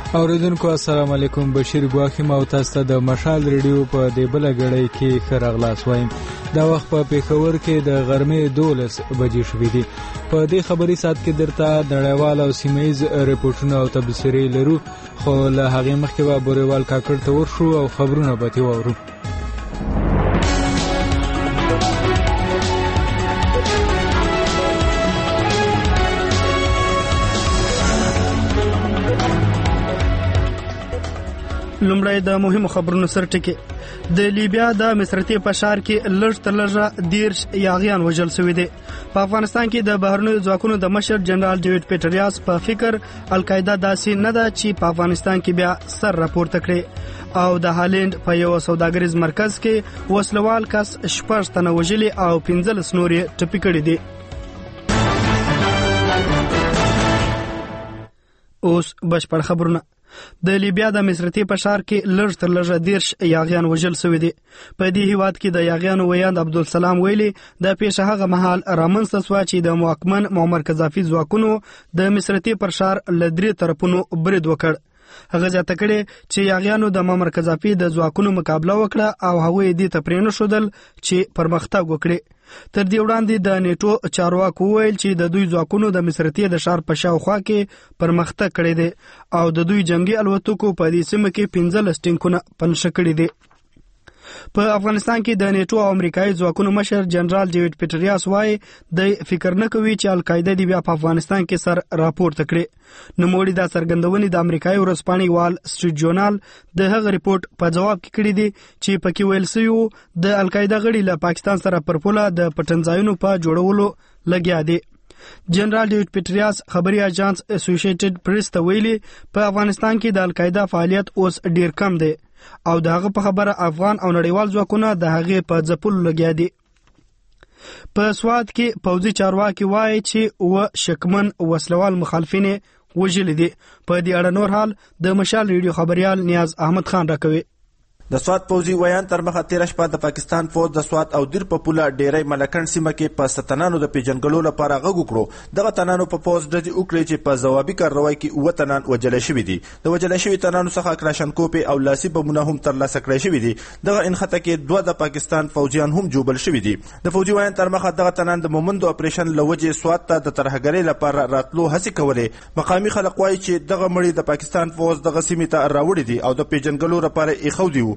اوریدونکو السلام علیکم. بشیر ګواخی ما تاسو ته د مشال ریډیو په دې بل غړی کې خرغلاس وایم. دا وخت په پیښور کې د غرمې 12 بجې شوې دي. په دې خبري سات کې درته نړیوال او سیمایي ریپورتونه او تبصرې لرو، خو له هغه مخکې به بوریوال کاکړ ته ورشو او خبرونه به تی وورو. لومړی د مهمو خبرونو سر ټکی. د لیبیا د مصرتي په ښار کې لږ تر لږه 13 یاغیان وژل شوي دي. په افغانستان کې د بهرنیو ځواکونو د مشر جنرال ډیوډ پیټریاس په فکر القاعده داسې نه ده چې په افغانستان کې بیا سر راپورته کړي. او د هالند په یو سوداګریز مرکز کې وسلوال کس 6 تنه وژلي او 15 نور یې ټپي کړي دي. اوس بشپړ خبرونه. د لیبیا د مصرتي په ښار کې لږ تر لږه 13 یاغیان وژل شوي دي. په دې هیواد کې د یاغیانو ویاند عبدالسلام ویلي د پیښه هغه مهال رامنځته شوه چې د محکمن معمر قذافي ځواکونو د مصرتي پر ښار له 3 طرفونو برید وکړ. هغه ځاته کړي چې یاغیانو د معمر قذافي د ځواکونو مقابله وکړه او هغه دې ته پرېنه شودل چې پرمختګ وکړي. تر دې وړاندې د نیټو چارواکو ویل چې د دوی ځواکونو د مصرتي د ښار په شاوخوا کې پرمختګ کړی دی او د دوی جنگي الوتکو په دې سیمه کې 15 ټینکونه پنځه کړي دي. په افغانستان کې د نیټو او امریکایي ځواکونو مشر جنرال ډیوډ پیټریاس وايي د فکر نه کوي چې القاعده دی بیا په افغانستان کې سر راپورته کړي. نوموړي دا څرګندونې د امریکایي ورځپاڼې وال سټریټ جورنال د هغه ریپورت په جواب کې کړي دي چې پکې ویل شوی د القاعده غړي له پاکستان سره پر پوله د پټنځایونو په جوړولو لګیا دي. جنرال ډیوډ پیټریاس خبري اژانس اسوسییټډ پریس ته ویلي په افغانستان کې د القاعده فعالیت اوس ډیر کم دی او دغه په خبره افغان او نړیوال ځواکونه د هغې په ځپلو لګیا دي. په سواد کې پوځي چارواکي وایي چې شکمن وسلوال مخالفین وژلي دي. په دې اړه نور حال د مشال ریډیو خبريال نیاز احمد خان راکوي. د سواد پوځي ویان تر مخه 13 شپه د پاکستان فوج د سواد او دیر په پوله ډیری ملکن سیمه کې په ستنانو د پیژنګلو لپاره غږ وکړو. دغه تنانو په پوز ډزې وکړي چې په ځوابي کاروای کې 9 تنان وژل شوي دي. د وژل شوي تنانو څخه کلاشنکوپ او لاسي بمونه هم ترلاسه کړي شوي دي. دغه انخته کې 2 د پاکستان فوجیان هم جوبل شوي دي. د فوجي ویان تر مخه دغه تنان د مومند اپریشن لوجه سواد ته د ترهګرۍ لپاره راتلو هڅه کولې. مقامي خلک وایي چې دغه مړي د پاکستان فوج دغه سیمې ته راوړي دي او د پیژنګلو لپاره یې خو دی.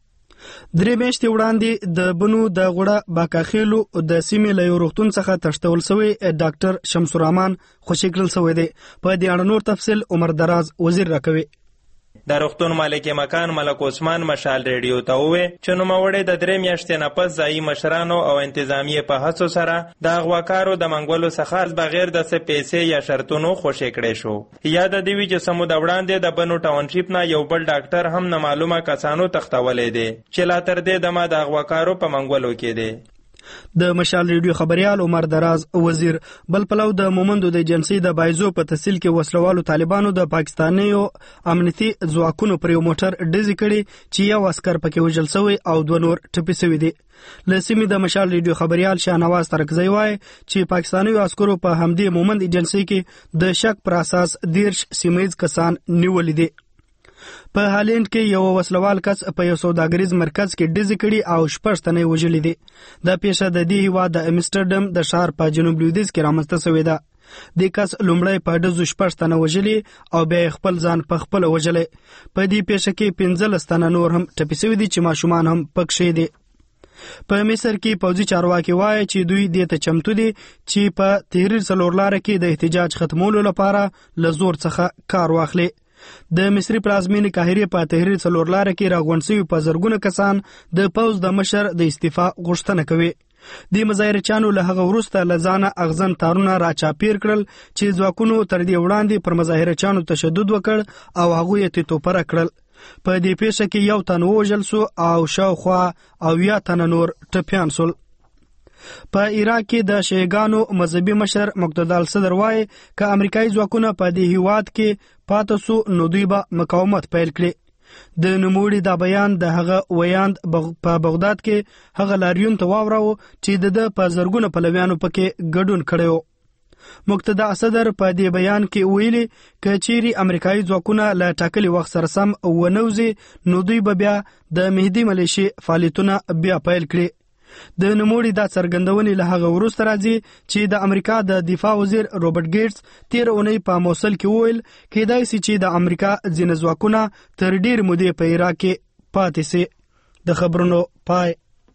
3 میاشتې وړاندې د بنو د غوړه باکاخیلو د سیمې له یو روغتون څخه تښتول شوی ډاکټر شمس الرحمن خوشی کړل شوی دی. په دې اړه نور تفصیل عمر دراز وزیر راکوي. د روغتون مالک مکان ملک عثمان مشال ریډیو ته وویل چې نوموړی د 3 میاشتې نه پس ځایي مشرانو او انتظامیې په هڅو سره د اغواکارو د منګولو څخه بغیر د څه پیسې یا شرطونو خوشی کړی شو. یاد دی چې سمود وړاندې د بنو ټاونشیپ نه یو بل ډاکټر هم نه معلومه کسانو تختولې دي چې لا تر دې دمه د اغواکارو په منګولو کې دي. د مشال ریډیو خبريال عمر دراز وزیر. بل پلو د مومندو د ایجنسی د بایزو په تحصیل کې وسلوالو طالبانو د پاکستانیو امنیتي ځواکونو پر یو موټر ډزې کړي چې یو عسكر پکې وژل شوی او 2 نور ټپي شوي دي. له سیمې د مشال ریډیو خبريال شاهنواز ترکزی وایي چې پاکستانیو عسکرو په همدې مومند ایجنسی کې د شک پر اساس 13 سیمایي کسان نیولې دي. په هالند کې یو وسلوال کس په یو سوداګریز مرکز کې ډزې کړي او 6 تنه وژلي دي. دا پیښه د دې هیواد د امستردم د ښار په جنوب لویدیځ کې رامنځته شوې ده. د کس لومړی په ډزو 6 تنه وژلي او بیا خپل ځان په خپل وژلي. په دې پیښه کې 15 تنه نور هم ټپي شوي دي چې ماشومان هم پکښې دي. په مصر کې پوځي چارواکي وایي چې دوی دې ته چمتو دي چې په تحریر څلور لارې کې د احتجاج ختمولو لپاره له زور څخه کار واخلي. د مصری پلازمینې قاهره په تحریر څلور لارې کې راغونډ شوي په زرګونه کسان د پوځ د مشر د استعفا غوښتنه کوي. د مظاهرچیانو له هغه وروسته لزانه اغزن تارونه را چاپیر کړل چې ځواکونو تر دې وړاندې پر مظاهرچیانو تشدد وکړ او هغه یې توپره کړل. په دې پیښه کې 1 تن وژل شو او شاوخوا 9 تن نور ټپیان شول. په عراق کې د شیعاګانو مذهبي مشر مقتدى الصدر وایي چې امریکایي ځواکونه په دې هیواد کې پاتې سو نو دوی به مقاومت پیل کړي. د نوموړي دا بیان د هغه ویاند په بغداد کې هغه لاریون ته واوراو چې د په زرګونه پلویانو پکې ګډون کړو. مقتدا صدر په دې بیان کې ویلي چې چیرې امریکایي ځواکونه له ټاکلي وخت سره سم ونوځي نو دوی به بیا د مهدي ملیشي فعالیتونه بیا پیل کړي. د نوموړي دا څرګندونې له هغه وروسته راځي چې د امریکا د دفاع وزیر روبرټ ګیټس تیر اونۍ په موصل کې وویل کېدای شي چې د امریکا ځینې ځواکونه تر ډېر مودې په عراق کې پاتې سي. د خبرونو پای.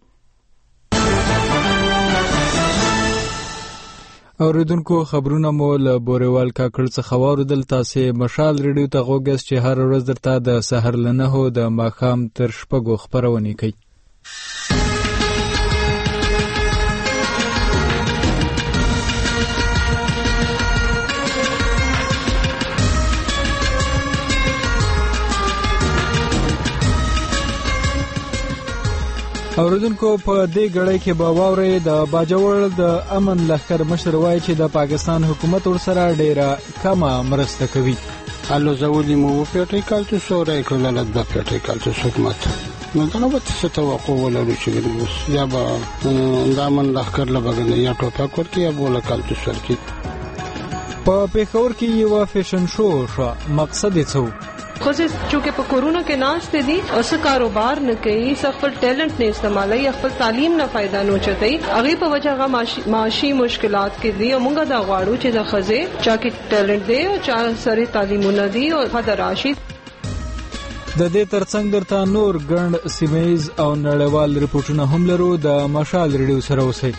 اوریدونکو خبرونه مو له بوريوال کاکړ څخه واوریدل. تاسو مشال ریډیو ته غوږ یاست چې هر ورځ درته د سحر له 9 د ماښام تر 6 خبرونه کوي. اوریدونکو په دې غړې کې به واوري د باجوړ د امن لخر مشر وایي چې د پاکستان حکومت ورسره ډیره کمه مرسته کوي. الو زولي مو پیټی کالته سورې کولل د پیټی کالته حکومت نو دا نو څه توقع ولرو چې موږ یا به د امن لخر لبګنه یا ټوپک ورکی یا بوله کالته سرکی. په پیښور کې یو فیشن شو مقصد یې څه خوځې چې په کورونا کې ناشته دي او څه کاروبار نه کوي خپل ټیلنټ نه استعمالوي خپل تعلیم نه فائدہ نه چتای هغه په وجه هغه معاشي مشکلات کې دي او موږ دا غواړو چې د خوځې چا کې ټیلنټ دی او چا سره تعلیمونه دي او خدای راشي. د دې ترڅنګ درته نور ګڼ سیمایز او نړیوال ریپورتونه هم لرو. د مشال ریډیو سره اوسئ.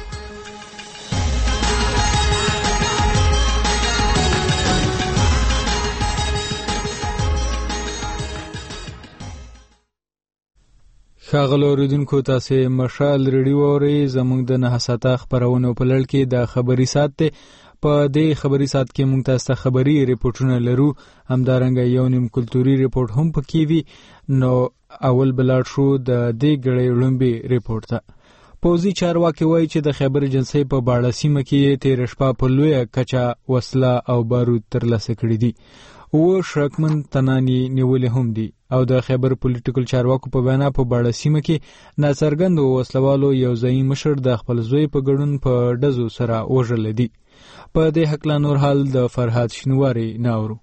ښاغلو اوریدونکو تاسو مشال ریډیو اورئ. زموږ د 9 ساعته خبرونو په لړ کې د خبري ساعت ته په دې خبري ساعت کې موږ تاسو ته خبري ریپورتونه لرو. همدارنګه یو نیم کلتوري ریپورت هم پکې وي. نو اول بلاد شو د دې غړې لومبي ریپورت ته. پوزي چارواکي وایي چې د خیبر ایجنسۍ په باړه سیمه کې تیر شپه په لویه کچا وسله او بارود ترلاسه کړي دي. و شکمن تنانی نیولې هم دي او د خیبر پولیټیکل چارواکو په بنا په باړه سیمه کې ناڅرګند وسلوالو یو ځای مشر د خپل زوی په ګډون په ډزو سره وژل دي. په دې حق لا نور حال د فرحات شنواری ناورو.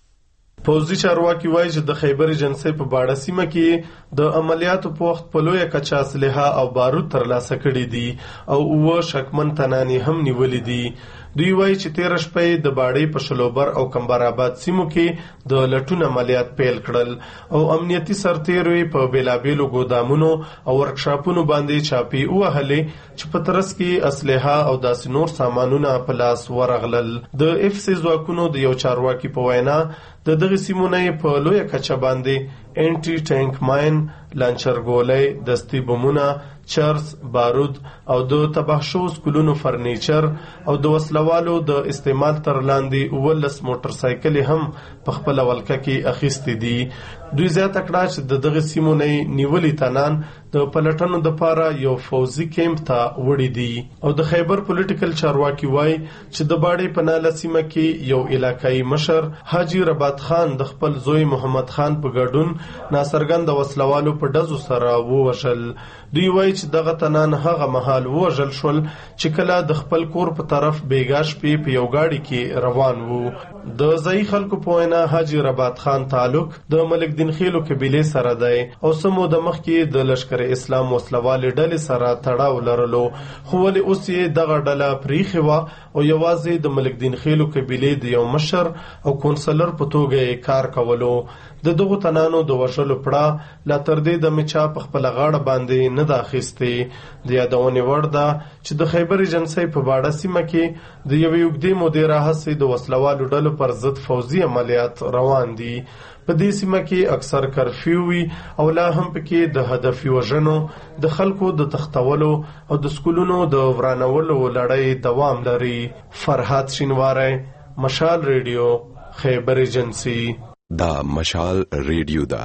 پوزي چارواکي وایي چې د خیبر ایجنسۍ په باړه سیمه کې د عملیاتو په وخت په لویه کچا اسلحه او بارود ترلاسه کړي دي او و شکمن تنانی هم نیولې دي. دوی وایي چې تیر شپه د باړې په شلوبر او کمبر آباد سیمو کې د لټون عملیات پیل کړل او امنیتي سرتیري په بیلابیلو ګودامونو او ورکشاپونو باندې چاپی وهلې چې په ترڅ کې اسلحه او داسې نور سامانونه په لاس ورغلل. د اف سی ځواکونو د یو چارواکي په وینا د دغه سیمونه په لویه کچا باندې انټي ټانک ماین، لانچر ګولۍ، دستي بمونه، چرس، بارود او د تباه شو سکولونو فرنیچر او د وسلوالو د استعمال تر لاندې 19 موټر سایکل هم په خپل ولکه کې اخیستې دي. دوی زیاته کړه چې د دغه سیمو نه نیولې تنان د پلټنو د پاره یو فوزي کیمپ ته وړي دي. او د خیبر پولیټیکل چارواکي وایي چې د باړې په ناله سیمه کې یو علاقائی مشر حاجی رباط خان د خپل زوی محمد خان په ګډون ناڅرګند وسلوالو په ډزو سره ووژل. دوی وایي چې دغه تنان هغه مهال وژل شول چې کله د خپل کور په طرف بیګا شپې په یو گاډي کې روان وو. د ځای خلکو په وینا حاجی رباط خان تعلق د ملک دین خیلو قبیله سره دی او سمو د مخ کې د لشکر اسلام وسلوال ډلې سره تړاو لرلو، خو ولې اوس یې دغه ډله پریخي وا او یوازې د ملک دین خیلو قبیله د یو مشر او کونسلر په توګه کار کولو. د دغه تنانو د وژلو پړه لا تر دې د مچا په خپل غاړه باندې نه داخستې. د یادونې وړ ده چې د خیبر ایجنسۍ په باړه سیمه کې د یوې اوږدې مودې راهیسې د وسلوالو ډلو پر ضد فوزي عملیات روان دي. په دې سیمه کې اکثر کرفیو وي او لا هم پکې د هدفي وژنو، د خلکو د تختولو او د سکولونو د ورانولو لړۍ دوام لري. فرحات شینواری، مشال ریډیو، خیبر ایجنسي. دا مشال ریډیو دا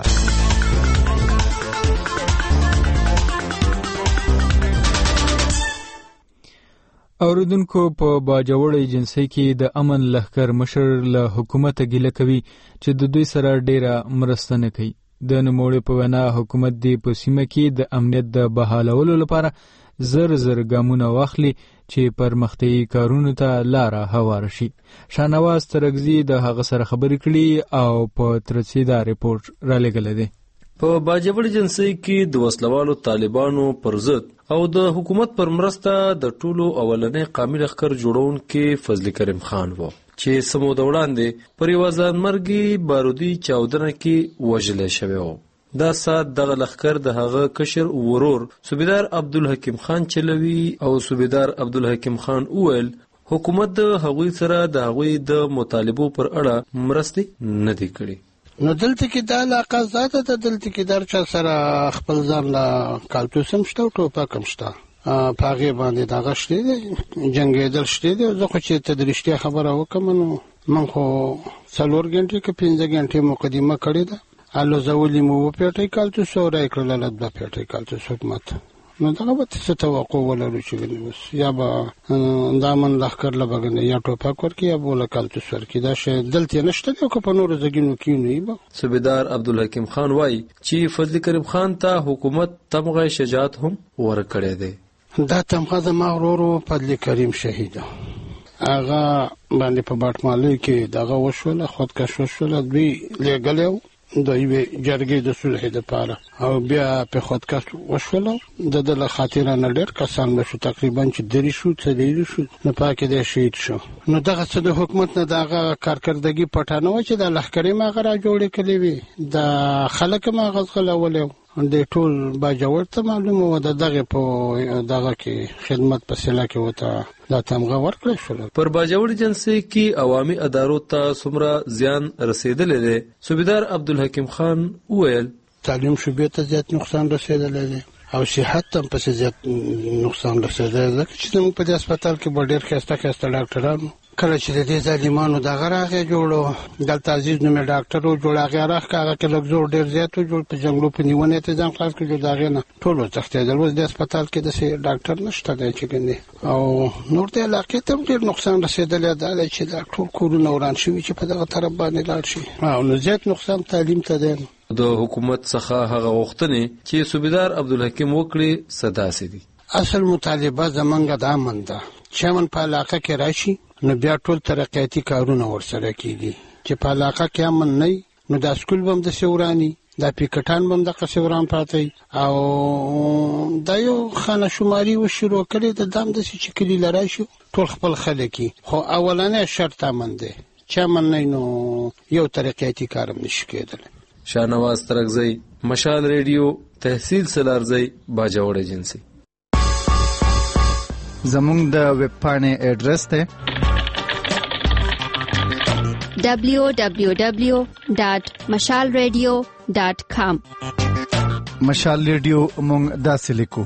اوریدونکو په باجوړ ایجنسۍ کې د امن لخر مشر له حکومت ګیله کوي چې د دوی سره ډیره مرسته نه کوي. د نوموړي په وینا حکومت دی په سیمه کې د امنیت د بحالولو لپاره زر ګامونه واخلي چې پرمختیایي کارونو ته لاره هواره شي. شاهنواز ترکزي د هغه سره خبرې کړي او په ترڅې دا ریپورت رالېږلی دی. په باجوړ جنسي کې د وسلوالو طالبانو پر ضد او د حکومت پر مرسته د ټولو اولنې قومي لښکر جوړونکي فضل کریم خان وو چې سمو د وړاندې پر یوه ځانمرګي بارودي چاودنه کې وژلی شوی و. دا سات دغه لښکر د هغه کشر ورور صوبیدار عبدالحکیم خان چلوي او صوبیدار عبدالحکیم خان وویل حکومت د هغوی سره د هغوی د مطالبو پر اړه مرستې نه دي کړي. نو دلته کې دا علاقه ذاته ته دلته کې در چا سره خپل ځان لا کالتوس هم شته او ټوپک هم شته په هغې باندې دغه شته دی جنګېدل شته دی. زه خو چې ته د رښتیا خبره وکړم نو من خو 4 غنټې که 5 غنټې مقدمه کړې ده. الوزولي مو وپېټی کالتوس او رای کړله 2 پېټی کالتوس حکومت. نو دغه به څه توقع ولرو چې اوس یا به دا من لښکر له به یا ټوپک ورکړي یا به له کالتوس ورکړي. دا شی دلته یې نشته دی او که په نورو ځایونو کې نه وي به. صوبیدار عبدالحکیم خان وایي چې فضل کریم خان ته حکومت تمغه شجاعت هم ورکړی دی. دا تمغه زما ورور فضل کریم شهید هغه باندې په باټمالۍ کې دغه وشوله خودکش وشوله. دوی لېږلی د یوې جرګې د صلح دپاره او بیا په خودکش وشوله. د ده له خاطره نه ډېر کسان به شو تقریبا چې 3 شو 4 شو نو په کې دی شهید شو. نو دغه څه د حکومت نه د هغه کارکردګي پټه نه وه چې د لښکرې هم هغه را جوړې کړې وي د خلک هم هغه ځغلولی و. د ټول باجوړ ته معلومه وه د دغې په دغه کې خدمت په سیله کې ورته دا تمغه ورکړی شوله. پر باجوړ جنسي کې عوامي ادارو ته څومره زیان رسېدلی دی صوبیدار عبدالحکیم خان وویل تعلیم شعبې ته زیات نقصان رسېدلی دی او صحت ته هم پسې زیات نقصان رسېدلی دی ځکه چې زموږ په دې هسپتال کې به ډېر ښایسته ښایسته ډاکټران کله چې د دې ظالمانو دغه راغی جوړو دلته عزیز نومې ډاکټر و جوړ هغې راښکه هغه کې لږ زور ډېر زیات و جوړ په جنګلو په نیونه یې ته ځان خلاص کړو د هغې نه ټول وتښتېدل. اوس د هسپتال کې داسې ډاکټر نشته دی چې ګنې او نور د علاقې ته هم ډېر نقصان رسېدلی دا دی چې دا ټول کورونه وران شوي چې په دغه طرف باندې لاړ شي او نو زیات نقصان تعلیم ته دی. د حکومت څخه هغه غوښتنې چې صوبیدار عبدالحکیم وکړي څه داسې دي. اصل مطالبه زمونږ د امن ده چې امن په علاقه کې راشي نو بیا ټول ترقیاتي کارونه ورسره کېږي. چې په علاقه کې امن نه وي نو دا سکول به هم داسې وراني دا پیکټان به هم دقسې وران پراته او دا یو خانه شماري وشروع کړې ده دا هم داسې چې کلي له راشي ټول خپل خلک خو اولنی شرط امن دی چې امن نه نو یو ترقیاتي کار هم نشي کېدلی. شاهنواز ترکزی مشال ریډیو تحصیل سلارزی باجوړ جنسي. زمونږ د ویب پاڼې ایډرس دی www.mashalradio.com. مشال ریډیو مونږ داسې لیکو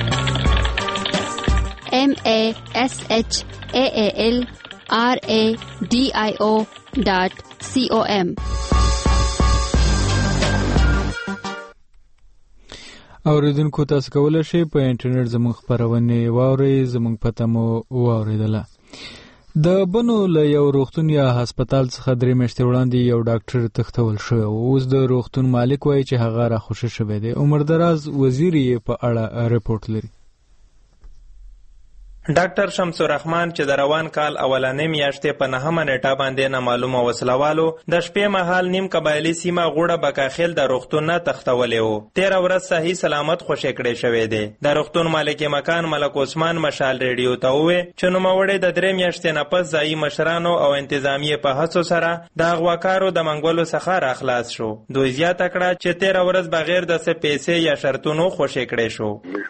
MASHALRADIO.com. اوریدونکو تاسو کولی شئ په انټرنیټ زموږ خپرونې واورئ. زموږ پته مو واورېدله. د بنو له یو روغتون یا هسپتال څخه 3 میاشتې وړاندې یو ډاکټر تښتول شوی و. اوس د روغتون مالک وایي چې هغه راخوشي شوی دی. عمردراز وزیر یې په اړه ریپورټ لري. ډاکټر شمس الرحمن چې د روان کال اولنې میاشتې په 9مه نیټه باندې نامعلومه وسلوالو د شپې مهال نیم قبایلي سیمه غوړه بکاخیل د روغتون نه تښتولی و. 13 ورځ صحیح سلامت خوشی کړی شوی دی. د روغتون مالک مکان ملک عثمان مشال ریډیو ته وویل چې نوموړی د 3 میاشتې نه پس ځایي مشرانو او انتظامیې په هڅو سره د اغواکارو د منګولو څخه راخلاص شو. دوی زیاته کړه چې 13 ورځ بغیر د څه پیسې یا شرطونو خوشی کړی شو.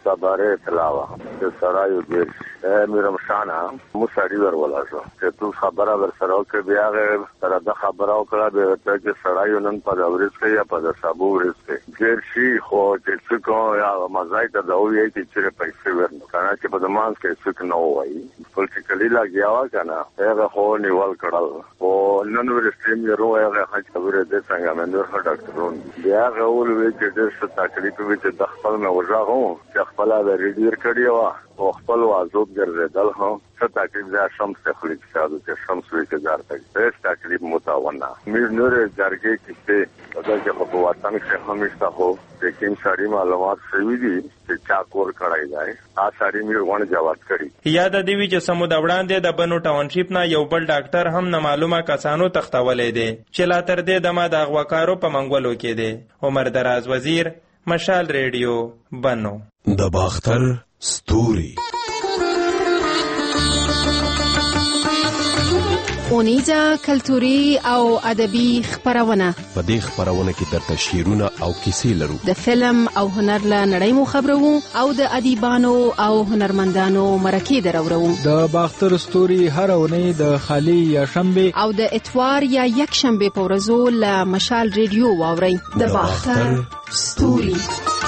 میرم شانه مو سړی ورولا شو چې تو خبره ورسره وکړه بیا سره د خبره وکړه به ته چې سړی نن په اورس کې یا په سبو ورس کې ډیر شي خو چې څوک یا مزای ته دا وایي چې پیسې ورنه کنه چې په دماغ کې څوک نه وایي پولیټیکلی لاګیا و کنه هغه خو نیول کړل او نن ورستیم یې روه هغه خبره ده څنګه منور ډاکټرون بیا غول وی چې د تکلیف وی چې د خپل نه وژاغو چې خپل د ریډیر کړی و او خپل وازوب ګرځیدل هم څه تکلیف ده شمس تخلیق شاده چې شمس وی کې ځارته هیڅ تکلیف متاونه میر نور جرګې کې دا چې په وطن کې همیشه هو لیکن ساری معلومات شوي دي چې چا کور کړای دی ساری میر ونه جواب کړی یاد دی چې سمو د وړاندې د بنو ټاونشیپ نه یو بل ډاکټر هم نه معلومه کسانو تختولې دي چې لا تر دې دمه د اغواکارو په منګولو کې دي. عمر دراز وزیر، مشال ریډیو، بنو. د باختر ستوري اونیزه کلتوري او ادبي خبرونه. په دې خبرونه کې درته شعرونه او کیسې لرو. د فلم او هنر له نړۍ مو خبرو او د ادیبانو او هنرمندانو مرکې درورو. د باختر ستوري هر اونۍ د خالی یا شنبه او د اتوار یا یک شنبه په ورځو له مشال ریډیو واورئ. د باختر ستوري.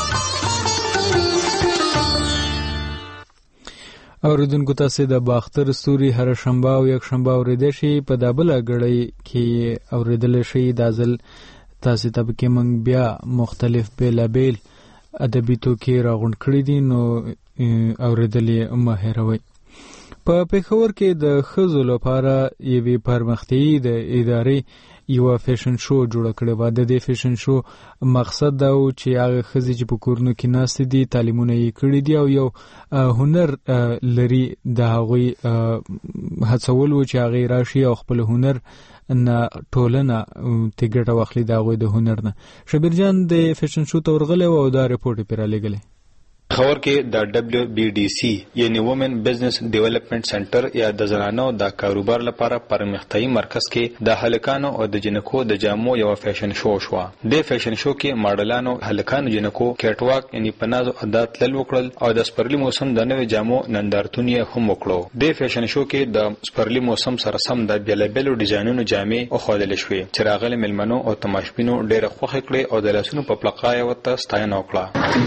اوریدونکو تاسو د باختر ستوري هر شنبه او یک شنبه اوریدئ شي په دابل غړی کې اوریدل شي. دازل تاسو ته کې موږ بیا مختلف بیلابیل ادبي توکي راغونډ کړی دي، نو اوریدل یې مهروي. په پیښور کې د ښځو لپاره یوې پرمختیایي د ادارې یو فیشن شو جوړ کړی و. د دې فیشن شو مقصد دا و چې هغه ښځې چې په کورونو کې ناستې دي تعلیمونه یې کړي دي او یو هنر لري د هغوی هڅول و چې هغې راشي او خپل هنر نه ټولنه ته ګټه واخلي د هغوی د هنر نه. شبیر جان د فیشن شو ته ورغلی و او دا رپورټ یې پرې رالیږلی. خبر کې د WBDC یعنی وومن بزنس ډیولپمنٹ سنټر یا د زنانو د کاروبار لپاره پرمختیایي مرکز کې د هلکانو او د جنکو د جامو یو فیشن شو شو. د فیشن شو کې ماډلانو هلکانو جنکو کیټ واک یعنی پنازو عادت لل وکړل او د سپرلی موسم د نوې جامو نندارتون یې هم وکړو. د فیشن شو کې د سپرلی موسم سره سم د بیلابیلو ډیزاینونو جامې او خودل شوې چې راغلي ملمنو او تماشبینو ډېر خوښ کړي او د لاسونو په پلقای وته ستاینه وکړه.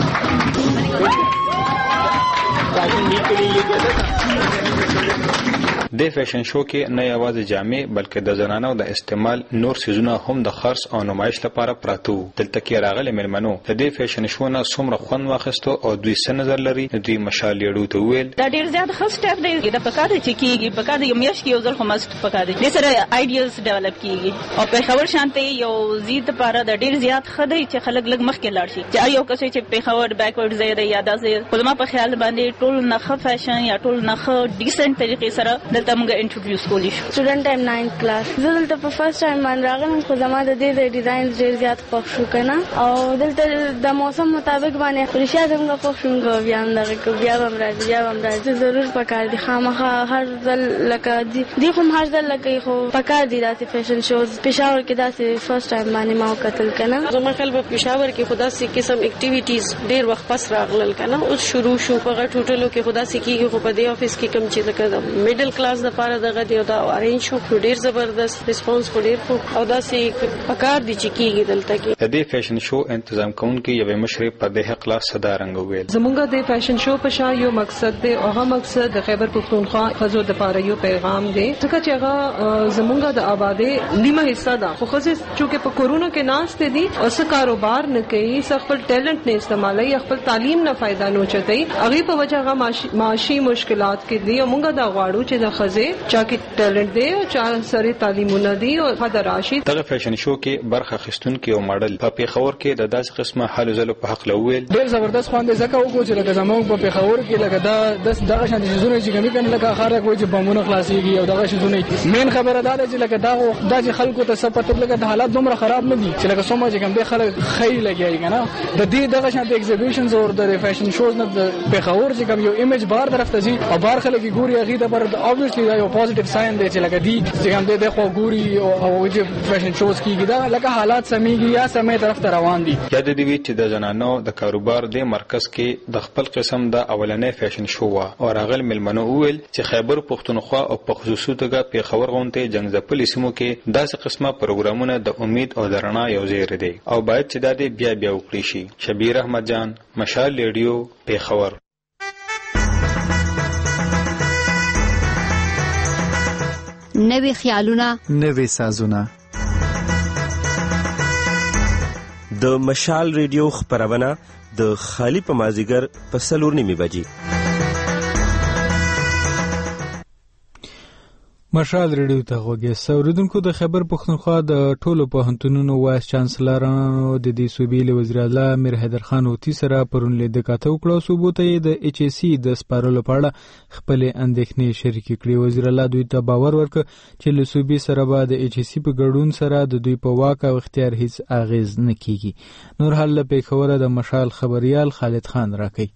د فیشن شو کې نه یوازې جامې بلکې د زنانو د استعمال نور سيزونه هم د خرڅ او نمایش لپاره پراته وو. دلته کې راغلي مېلمنو د دې فیشن شو نه څومره خوند واخیستو او دوی څه نظر لري دوی مشال لیډو ته ویل. دا ډېر زیات ښه سټپ دی د پکاره چې کیږي پکاره یو میاشت کې یو ځل خو مست پکاره دي سره آیډیاز ډیولپ کیږي او په خبر شانته یو زید لپاره د ډېر زیات خدای چې خلک لګ مخ کې لاړ شي چې یو کس چې په خبر بیکورډ زیاده یا داسې په ما په خیال باندې ټول نه ښه فیشن یا ټول نه ښه ډیسنت طریقې سره دلته موږ انټروډیوس کولی شو. سټوډنټ ټایم 9th کلاس زه دلته په فرست ټایم باندې راغلم خو زما د دې ډیزاین ډېر زیات خوښ شو کنه او دلته د موسم مطابق باندې ریشا څنګه خوښ شوم بیا هم دغه بیا هم راځي ضرور پکار دي خامخا هر ځل لکه دی خو هر ځل لکه خو پکار دي داسې فیشن شوز پېښور کې داسې فرست ټایم باندې ما وکتل کنه. زما خپل په پېښور کې خدا سي قسم اکټیویټیز ډېر وخت پس راغلل کنه اوس شروع شو په ټوټلو کې خدا سي کېږي خو په دې افیس کې کم چې لکه میډل کلاس د لپاره دغه دی دا ارینج شو ډېر زبردست ریسپانس ډېر او دا سي پکار دي چې کېږي دلته کې. د دې فیشن شو تنظیم کوونکي یو مشر په دغه کلاس صدارنګ ویل. زمونږ د فیشن شو په شا یو مقصد دی او هغه مقصد د خیبر پختونخوا خزو د لپاره یو پیغام دی ځکه چې هغه زمونږ د آبادی نیمه حصہ ده خو خزه چې په کورونو کې ناشته دي او څه کاروبار نه کوي خپل ټیلنٹ نه استعمالوي خپل تعلیم نه فائدہ نه چتای هغه په وجه هغه معاشي مشکلات کې دي او موږ دا غواړو چې د خزه چا کې ټیلنٹ دی او چا سره تعلیمونه دي او خدای راشي. دغه فیشن شو کې برخه خستونکو او ماډل په پیښور کې د داسې قسمه حل زلو په حق لویل ډېر زبردست خوند زکه وکړو چې لکه زموږ په پیښور کې لکه دغه شان دي زونه چې کمی کنه لکه خاره کوی چې بمونه خلاصيږي او دغه شونه مین خبره ده چې لکه دا چې خلکو ته سپټ لکه د حالات دومره خراب نه دي چې لکه سمه چې کوم دي خلک خی لګیږي کنه د دې دغه شان د ایگزیبیشنز او د فیشن شوز نه د پیښور چې کوم یو ایمیج بار طرف ته ځي او بار خلک ګوري هغه د پر obviously دا یو پوزټیو ساين دی چې لکه دی چې کوم د خو ګوري او چې فیشن شوز کیږي دا لکه حالات سميږي یا سمې طرف ته روان دي. یاد دی وی چې د زنانو د کاروبار د مرکز کې د خپل قسم د اولنې فیشن شو او راغل ملمنو ویل چې خیبر پختونخوا او په خصوصي توګه پیښور غونډه جنگځپلې سیمو کې داسې قسمه پروګرامونه د امید او درنا یو زیر دی او باید چې دا بیا وکړي شي. شبیر احمد جان، مشال ریډیو، پیښور. نوې خیالونه، نوې سازونه. د مشال ریډیو خبرونه د خالی په مازیګر په 4:30 بجې. مشال ریډیو ته غوږی اوریدونکو د خیبر پښتونخوا د ټولو پوهنتونونو وایس چانسلرانو د دې صوبې له وزیر اعلی میر حیدر خان اوتی سره پرون لیدکاته وکړه. صوبو ته د ایچ ای سی د سپارلو په اړه خپل اندېښنې شریکې کړې. وزیر اعلی دوی ته باور ورکړ چې له صوبې سره به د ایچ ای سی په ګډون سره د دوی په واک او اختیار هیڅ اغیز نه کیږي. نور حال له پیښوره د مشال خبريال خالد خان راکړي.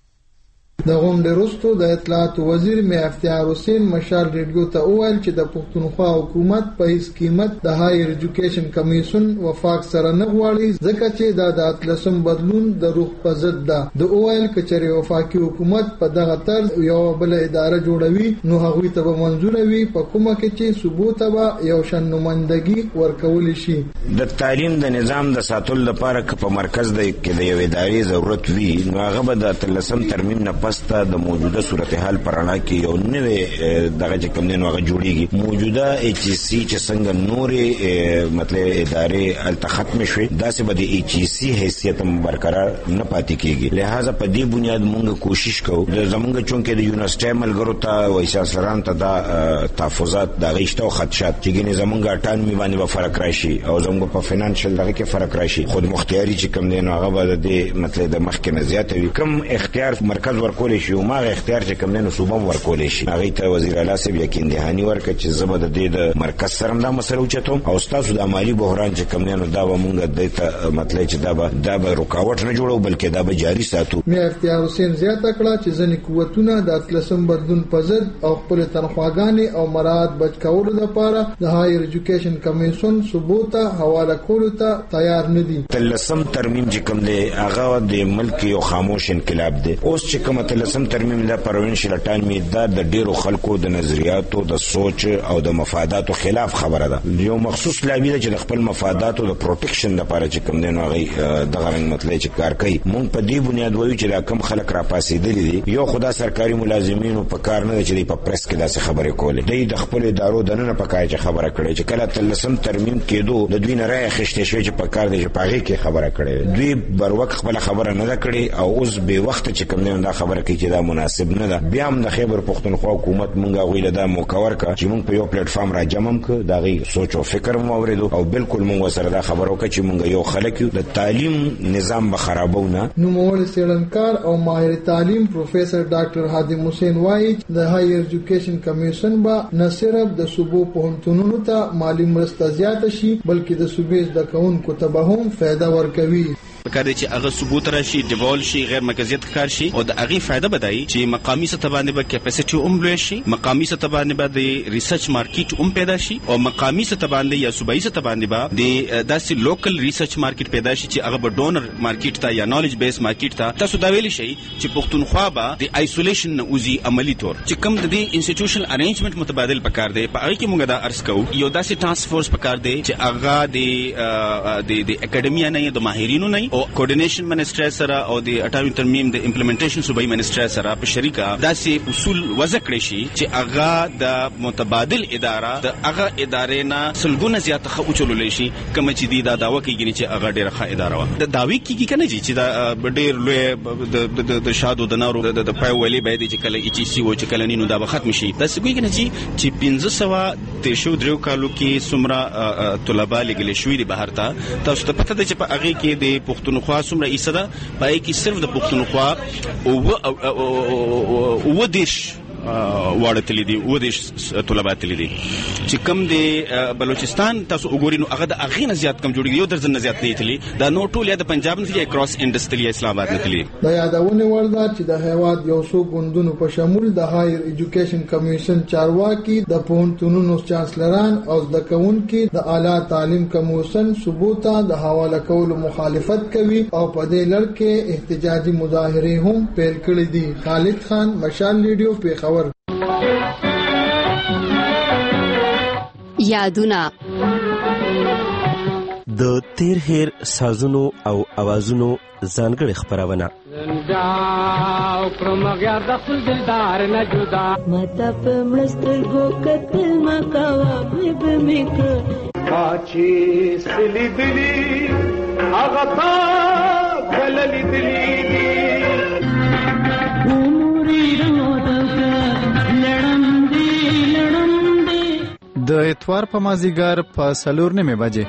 د غونډې وروسته د اطلاعات وزیر میر افتیار حسین مشال ریډیو ته وویل چې د پښتونخوا حکومت په هیڅ قیمت د هایر ایجوکیشن کمیشن وفاق سره نه غواړي ځکه چې دا د اتلسم بدلون د روح په ضد ده. د وویل کچري وفاقي حکومت په دغه طرز یو بل اداره جوړوي نو هغوی ته به منظور وي په کومه کې چې صوبو ته به یو شان نمائندګي ورکول شي. د تعلیم د نظام د ساتلو لپاره په مرکز کې د یو ادارې ضرورت وي نو هغه به د اتلسم ترمیم نه پسته د موجوده صورتحال پرانا کې یو نوې دغه چې کوم نه هغه جوړیږي. موجوده ایچ ای سی چې څنګه نورې مطلب ادارې ال ختم شوي داسې به د ایچ ای سی حیثیت برقرار نه پاتې کیږي. لہذا په دې بنیاد موږ کوشش کوو د زمونږ چونکې د یونیورسيټي ملګرو ته وایي سران ته دا تحفظات د غیشتو خدشات چې ګنې زمونږ اټانوي باندې به فرق راشي او زمونږ په فینانشل دغه کې فرق راشي. خود مختیاري چې کوم دی نو هغه به د مطلب د مخکې نه زیات وي. کوم اختیار مرکز ورکول شي او ما اختیار چې کوم نه صوبه ورکول شي هغه ته وزیر اعلی صاحب یقین دهانی ورکړي چې زبر د مرکز سره دا مسله اوچتو او تاسو د مالی بحران چې کوم نه دا به مونږ د ته مطلب چې دا به رکاوټ نه جوړو بلکې دا به جاری ساتو. میر افتیار حسین زیاته کړه چې ځینې قوتونه د اتلسم بدلون په ضد او خپل تنخواګانې او مراد بچ کولو لپاره د هایر ایجوکیشن کمیشن صوبو ته حواله کولو ته تیار نه دي. تلسم ترمیم چې کوم دی هغه د ملک یو خاموش انقلاب دی. اوس چې کوم تلسم ترمیم د پروینشل اټانومي د ډیرو خلکو د نظریاتو د سوچ او د مفاداتو خلاف خبره ده. یو مخصوص لابي چې د خپل مفاداتو د پروټیکشن لپاره چې کوم دی نو هغه دغه رنګ مطلب چې کار کوي. مونږ په دې بنیاد وایو چې دا کم خلک را پاسېدلي دي. یو خدا سرکاري ملازمینو په کار نه چې په پریس کې داسې خبرې کولې. دوی د خپل ادارو د نه په کار چې خبره کړي چې کله تلسم ترمیم کېدو د دوی نه راي خشته شوی چې په کار دي چې پاغي کې خبره کړي. دوی بر وخت خپل خبره نه کړي او اوس به وخت چې کوم نه دا خبره کوي چې دا مناسب نه ده. بیا هم د خیبر پښتونخوا حکومت مونږه غوښله دا موکور کا چې مونږ په یو پلیټ فارم را جمع ک دا غي سوچ او فکر مو اوریدو او بالکل مونږ سره دا خبرو ک چې مونږ یو خلک د تعلیم نظام به خرابونه. نو مول سیلنکار او ماهر تعلیم پروفیسور ډاکټر حاتم حسین وایي د هایر ایجوکیشن کمیشن با نه صرف د صوبو پوهنتونونو ته مالی مرسته زیاته شي بلکې د صوبې د کونکو ته به هم فائدہ ورکوي. کار چې هغه ثبوت راشي ډیوال شي غیر مرکزیت کار شي او د هغه فائدہ بدای چې مقامی سطح باندې به کیپاسټي لوړ شي مقامی سطح باندې به د ریسرچ مارکیټ پیدا شي او مقامی سطح باندې یا صوبایي سطح باندې به د داسې لوکل ریسرچ مارکیټ پیدا شي چې هغه به ډونر مارکیټ ته یا نالج بیس مارکیټ ته تاسو دا ویلی شي چې پښتونخوا به د آیسولیشن نه اوزي عملی تور چې کوم د انسټیټیوشنل ارینجمنت متبادل پکار دی په هغه کې موږ دا ارز کوو یو داسې ټاسک فورس پکار دی چې هغه د اکیډمیا نه د ماهرینو نه او کوارډینیشن منسټر سره او د اټاوی ترمیم د امپلیمنټیشن صوبایي منسټر سره په شریکه داسې اصول وضع کړی شي چې هغه د متبادل اداره د هغه ادارې نه سلګونه زیات خو چلولې شي کوم چې دا داوا کوي چې هغه ډیره ښه اداره و د داوی کیږي کنه چې دا ډیر لوی د شادو د نارو د پایولې به دي چې کله ایچ سی و چې کله نینو دا به ختم شي دا څه کوي کنه چې 1500 تیشو درو کالو کې سمرا طلبه لګل شوې دي بهر ته تاسو ته پته ده چې په هغه کې د پښتونخوا سمرا ایسده پای کې صرف د پښتونخوا او دیش واړتلی دي و دې طلبات لیدي چې کم د بلوچستان تاسو وګورئ نو هغه د اغین زیات کم جوړیږي یو درځن زیات نه تلی دا نو ټول یا د پنجاب نه تلی کراس انډستری اسلام آباد نه تلی دا یادونه ورده چې د هیواد یو څو ګوندونو په شمول د هایر ایجوکیشن کمیشن چارواکي د پوهنتونونو چانسلران او د کونکي د اعلی تعلیم کمیشن ثبوت د حواله کولو مخالفت کوي او په دې لړ کې احتجاجي مظاهره هم پیل کړې دي. خالد خان مشال ریډیو په یادونه د تیر هیر سازونو او اوازونو ځانګړي خبرونه زنده پرمغیار د خپل دلدار نه جدا مطلب مستر گو قتل مکوا به میک پاچی سلی دلی هغه تا بللی دلی عمرې راوته لړم دی د اتوار په مازیګر په 4:30 بجې.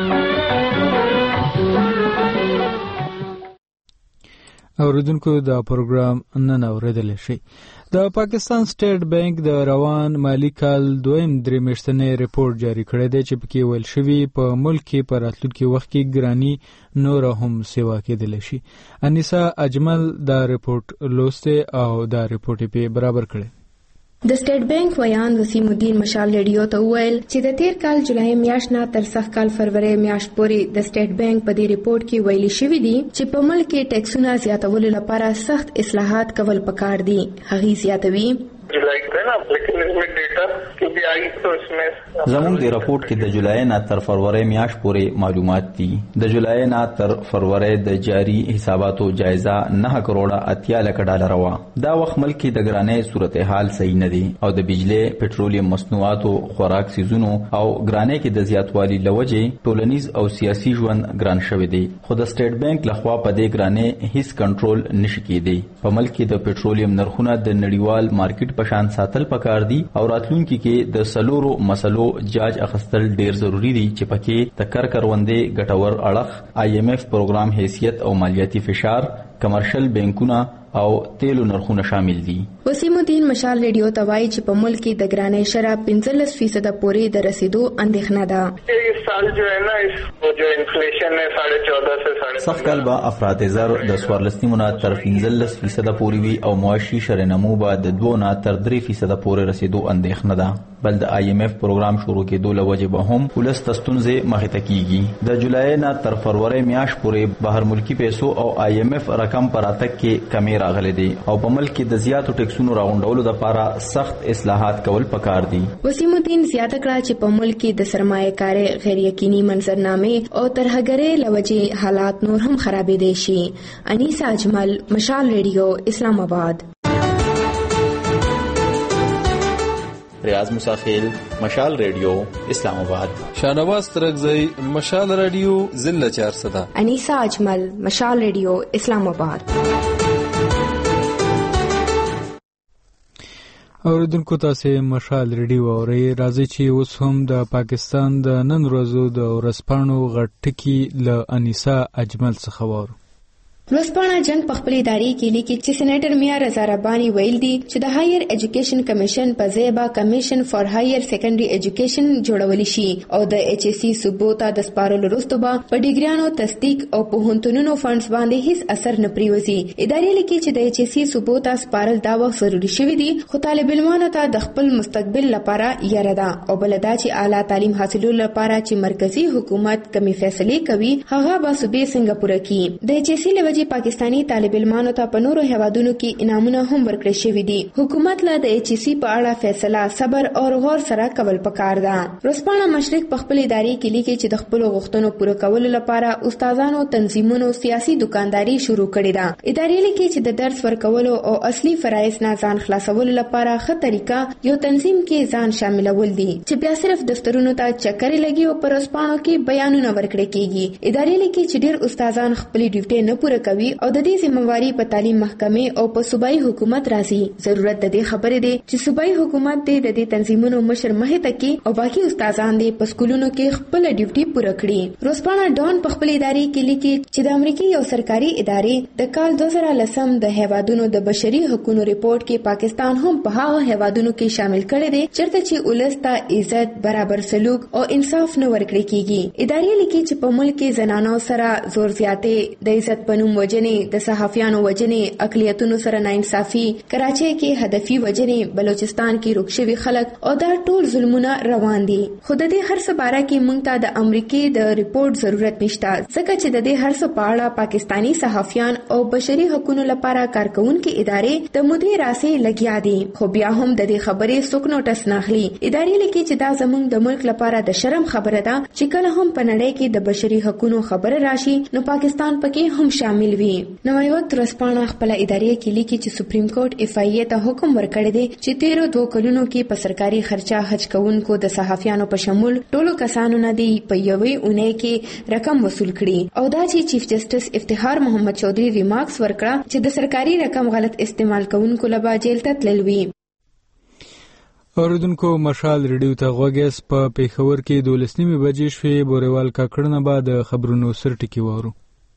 اوریدونکو دا پروګرام نن اوریدل شي. د پاکستان سټیټ بانک د روان مالی کال 2 میاشتنی ریپورت جاری کړی دی چې پکې ویل شوی په ملک کې په راتلونکي وخت کې ګرانی نور هم سیوا کېدلی شي. انیسا اجمل دا ریپورت لوسته او دا ریپورت په برابر کړی. د سټیټ بانک ویان وسیم الدین مشال ریډیو ته وویل چې د تیر کال جولای میاشت نه تر سخت کال فروری میاشت پورې د سټیټ بانک په دې ریپورت کې ویلي شوی دی چې په ملک کې ټیکسونه زیاتولو لپاره سخت اصلاحات کول پکار دي. هغه زیاتوي زموږ د راپورټ کې د جولای نه تر فروری میاشت پورې معلومات دي. د جولای نه تر فروری د جاری حساباتو جایزه 9 کروڑ 80 لک ډالر وا. دا وخت ملک کې د ګرانۍ صورتحال صحیح نه دي او د بجلی، پټرولیم مصنوعاتو، خوراک سیزونو او ګرانۍ کې د زیاتوالي لوجې ټولنیز او سیاسي ژوند ګران شوی دی. خو د سټیټ بانک لخوا په دې ګرانۍ هیڅ کنټرول نشي کېدی. په ملک کې د پټرولیم نرخونه د نړیوال مارکیټ په شان ساتل پکار دي او راتلونکي کې د سلورو مسلو جاج اخستل ډیر ضروری دي چې پکې د کروندې ګټور اړخ، IMF پروګرام حیثیت او مالیاتي فشار، کمرشل بانکونه او تیلو نرخونه شامل دي. وسیم الدین مشال ریډیو ته وایي چې په ملک کې د ګرانۍ شرح 15% پورې د رسیدو اندېښنه ده. इस साल जो है ना इस जो इन्फ्लेशन है 14.5 से سخت کال با افراط زر د 14 تر 15% پورې وي او معاشي شرنمو با د 2 نه تر 3% پورې رسیدو اندېښنه ده. بل د IMF پروګرام شروع کېدو لوجه به هم ولس تستونزې مخې ته کیږي. د جولای نه تر فروری میاشت پورې بهر ملکی پیسو او IMF رقم پر اتک کې کمی راغلي دي او په ملک کې د زیاتو ټیکسونو راغونډولو لپاره سخت اصلاحات کول پکار دي. وسیم الدین زیاته کړه چې په ملک کې د سرمایه کاري غیر یقیني منظرنامې او ترهګرۍ لوجه حالات نور هم خرابې دي شي. انیسا اجمل، مشال ریډیو، اسلام آباد. ریاض مساخیل، مشال ریډیو، اسلام آباد. شاهنواز ترغزی، مشال ریډیو، ضلع 400. انیسا اجمل، مشال ریډیو، اسلام آباد. اوریدونکو تاسو مشال ریډیو اورئ. راځي چې اوس هم د پاکستان د نن ورځو د ورځپاڼو غټ ټکی له انیسا اجمل څخه وورو. ورځپاڼه جنگ په خپل ادارې کې لیکي چې سېنیټر میا رضا رباني ویل دي چې د هایر ایجوکیشن کمیشن په ځای به کمیشن فار هایر سیکنډري ایجوکیشن جوړول شي او د HSC صوبو ته د سپارلو وروسته به په ډیګریانو تصدیق او پوهنتونونو فنډز باندې هیڅ اثر نه پریوزي. ادارې لیکي چې د HSC صوبو ته سپارل دا وخت ضروري شوی دي خو طالب علمانو ته د خپل مستقبل لپاره یاره ده او بل دا چې اعلی تعلیم حاصلولو لپاره چې مرکزی حکومت کمی فیصله کوي هغه به صوبې څنګه پوره کړي. د HSC لوجه پاکستانی طالب علمانو ته په نورو هیوادونو کې انعامونه هم ورکړل شوي دي. حکومت له د HSC په اړه فیصله صبر او غور سره کول پکار ده. ورځپاڼه مشرق په خپل ادارې کې لیکي چې د خپل غوښتنو پوره کولو لپاره استادانو، تنظیمونو سیاسي دکانداري شروع کړې ده. ادارې لیکي چې د درس ورکولو او اصلي فرایض نه ځان خلاصولو لپاره ښه طریقه یو تنظیم کې ځان شاملول دي چې بیا صرف دفترونو ته چکرې لګي او پر ورځپاڼو کې بیانونه ورکړل کیږي. ادارې لیکي چې ډېر استادان خپل ډیوټي نه پوره کوي او د دې ذمہواری په تعلیم محکمې او په صوبایي حکومت راځي. ضرورت د دې خبرې دی چې صوبایي حکومت د دې تنظیمونو مشر مخې ته کې او باقي استادان دې په سکولونو کې خپل ډیوټي پوره کړي. ورځپاڼه ډان په خپل ادارې کې لیکي چې د امریکای یو سرکاري ادارې د کال 2010 د هیوادونو د بشري حقوقو ریپورت کې پاکستان هم په هغه هیوادونو کې شامل کړي دي چیرته چې ولس ته عزت، برابر سلوک او انصاف نه ورکړي کیږي. ادارې لیکي چې په ملک کې زنانو سره زور زیاتې، د عزت پنوم وجنې، د صحافیانو وجنې، اقلیتونو سره ناانصافي، کراچۍ کې هدفي وجنې، بلوچستان کې روکشوي خلک او دا ټول ظلمونه روان دي. خو د دې هر څه باره کې موږ ته د امریکای د ریپورت ضرورت نشته ځکه چې د دې هر څه په اړه پاکستانی صحافیان او بشري حقوقو لپاره کارکونکو ادارې د مودې راسې لګیا دي. خو بیا هم د دې خبرې څوک نوټس نه اخلي. ادارې لیکي چې دا زموږ د ملک لپاره د شرم خبره ده چې کله هم په نړۍ کې د بشري حقوقو خبره راشي نو پاکستان پکې هم شامل وي. نوې وخت ورځپاڼه خپل ادارې کې لیکي چې سپریم کورټ FIA ته حکم ورکړی دی چې 13 کلونو کې په سرکاري خرچه حج کوونکو د صحافیانو په شمول ټولو کسانو نه دی په یوې اونۍ کې رقم وصول کړي او دا چې چیف جسټس افتخار محمد چودھری ریمارکس ورکړه چې د سرکاري رقم غلط استعمال کوونکو لپاره جیل ته تلل وی. اوریدونکو مشال ریډیو ته غوږیس په پیښور کې 12 بجې شوې بورېوال کاکړ نه بعد خبرونو سرټکی وورو.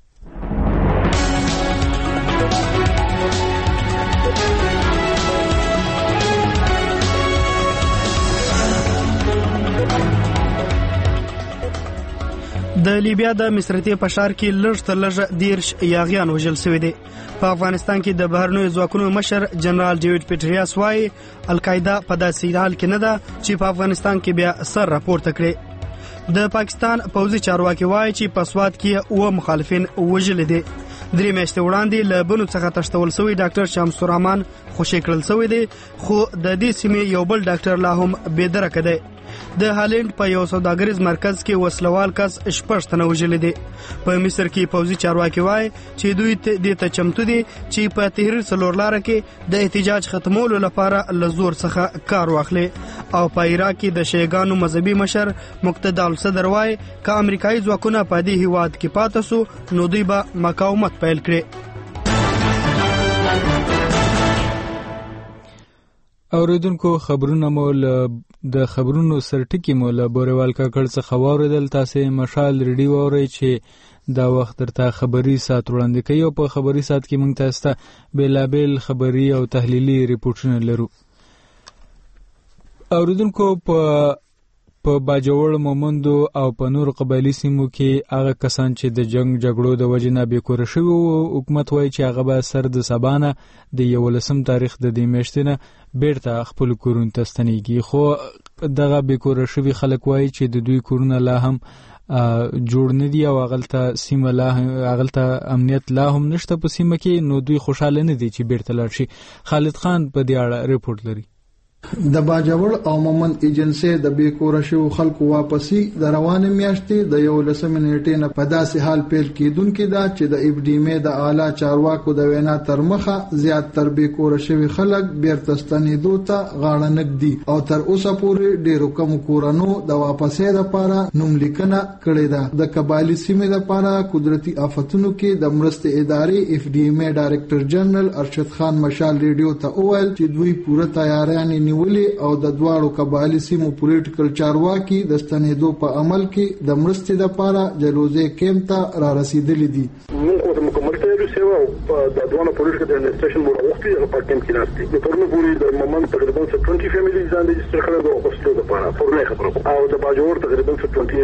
د لیبیا د مصرتي په ښار کې لږ تر لږه 10 یاغیان وژل شوي دي. په افغانستان کې د بهرنیو ځواکونو مشر جنرال ډیوډ پیټریاس وايي القاعده په داسې حال کې نه ده چې په افغانستان کې بیا سر راپورته کړي. د پاکستان پوځي چارواکي وايي چې په سوات کې 9 مخالفین وژل دي. 3 میاشتې وړاندې له بنو څخه تښتول شوی ډاکټر شمس الرحمن خوشی کړل شوی دی، خو د دې سیمې یو بل ډاکټر لا هم بې درکه دی. د هالند په یو سوداګریز مرکز کې وسلوال کس 6 تنه وژل دي. په مصر کې پوځي چارواکي وايي چې دوی د ته چمتو دي چې په تحریر څلور لار کې د احتجاج ختمولو لپاره له زور څخه کار واخلي. او په عراق کې د شیعاګانو مذهبي مشر مقتدا الصدر وايي که امریکایي ځواکونه په دې هیواد کې پاتې سو نو دوی به مقاومت پیل کړي. اوریدونکو خبرونه مول د خبرونو سرټکی مول بورېوال کاکړ څخه واوریدل. تاسو مشال ریډیو اورئ چې دا وخت درته خبري سات وړاندې کوي او په خبري سات کې موږ تاسو ته بیلابل خبري او تحلیلي ریپورتونه لرو. اوریدونکو په باجوړ مومندو او په نور قبایلی سیمو کې هغه کسان چې د جنگ جګړو د وجې نه بیکور شوي وو حکومت وایي چې هغه به سر د سبانه د 11 تاریخ د دې میاشتې نه بیرته خپل کورونو ته ستنیږي. خو دغه بیکور شوي خلک وایي چې د دوی کورونه لا هم جوړ نه دي او هغلته امنیت لا هم نشته په سیمه کې، نو دوی خوشاله نه دي چې بیرته لاړ شي. خالد خان په دې اړه ریپورت لري. د باجوړ او مومند ایجنسی د بیکور شوو خلکو واپسی د روانه میاشتې د 11 نیټې نه په داسې حال پیل کېدونکې ده چې د ابډیمې د اعلی چارواکو د وینا تر مخه زیات تر بیکور شوي خلک بیرته ستنېدو ته غاړه نږدي او تر اوسه پورې ډېرو کمو کورنو د واپسۍ لپاره نوملیکنه کړې ده. د قبایلي سیمې لپاره قدرتي آفتونو کې د مرستې ادارې افډیمې ډایرکټر جنرال ارشد خان مشال ریډیو ته وویل چې دوی پوره تیاریانې او د دواړو قبایلی سیمو پولیټیکل چارواکي د ستنېدو په عمل کې د مرستې لپاره جلوزې کیمپ ته را رسیدلي دي. موږ د مکمل تیاری سیوا او د دوه پولیټیکل اډمنسټریشن بورډ وختي په کیمپ کې راستي د ترنو پوری د مومن تقریبا 20 فیملیز ځان ريجستر کړل او پښتو لپاره پورنه خبره او د باجوړ تقریبا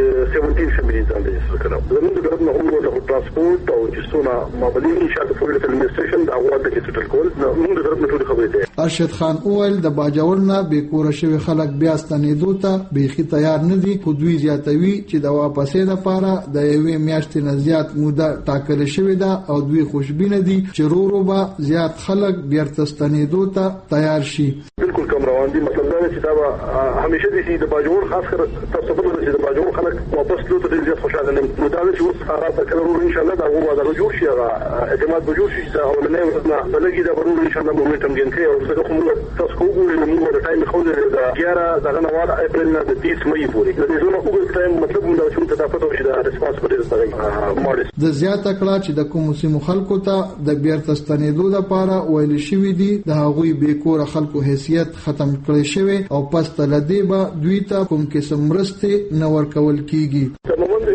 17 فیملیز ځان ريجستر کړل. زموږ د طرف نه هم د ترانسپورت او جسونه مابلي انشاء پولیټیکل اډمنسټریشن د اواز د کیسټل کول موږ د طرف نه ټول خبرې ده. ارشد خان اول د باجوړ نه بیکور شوی خلک بیا ستنېدو ته بیخي تیار نه دي، خو دوی زیاتوي چې د واپسې لپاره د یوې میاشتې نه زیات موده ټاکل شوې ده او دوی خوشبینه دي چې ورو به زیات خلک بیرته ستنېدو ته تیار شي. بالکل کم روان دي. مطلب دا چې دا به همیشه دي چې د باجوړ خاص کر تاسو په دې چې د باجوړ خلک واپس تلو ته زیات خوشاله نه دي. دا چې اوس خراب کړو ان شاء الله دا هو دا جوړ شي، اعتماد به جوړ شي چې اولنې ورځ نه بلګي دا ورو ان شاء الله موږ تم ګنکې او څه کوم تاسو کوو موږ د ټایم خو د 11 دغه نوال اپریل نه د 30 مې پورې د دې زونه وګورئ ټایم مطلب موږ د شروع ته پاتو شي د ریسپانس په دې سره ماډل د زیاته کړه چې د کوم سیمو خلکو ته د بیرته ستنېدو لپاره ویل شوی دي د هغوی بیکور خلکو حیثیت ختم کړی شوی او پس تل دې به دوی ته کوم قسم مرستې نه ورکول کیږي.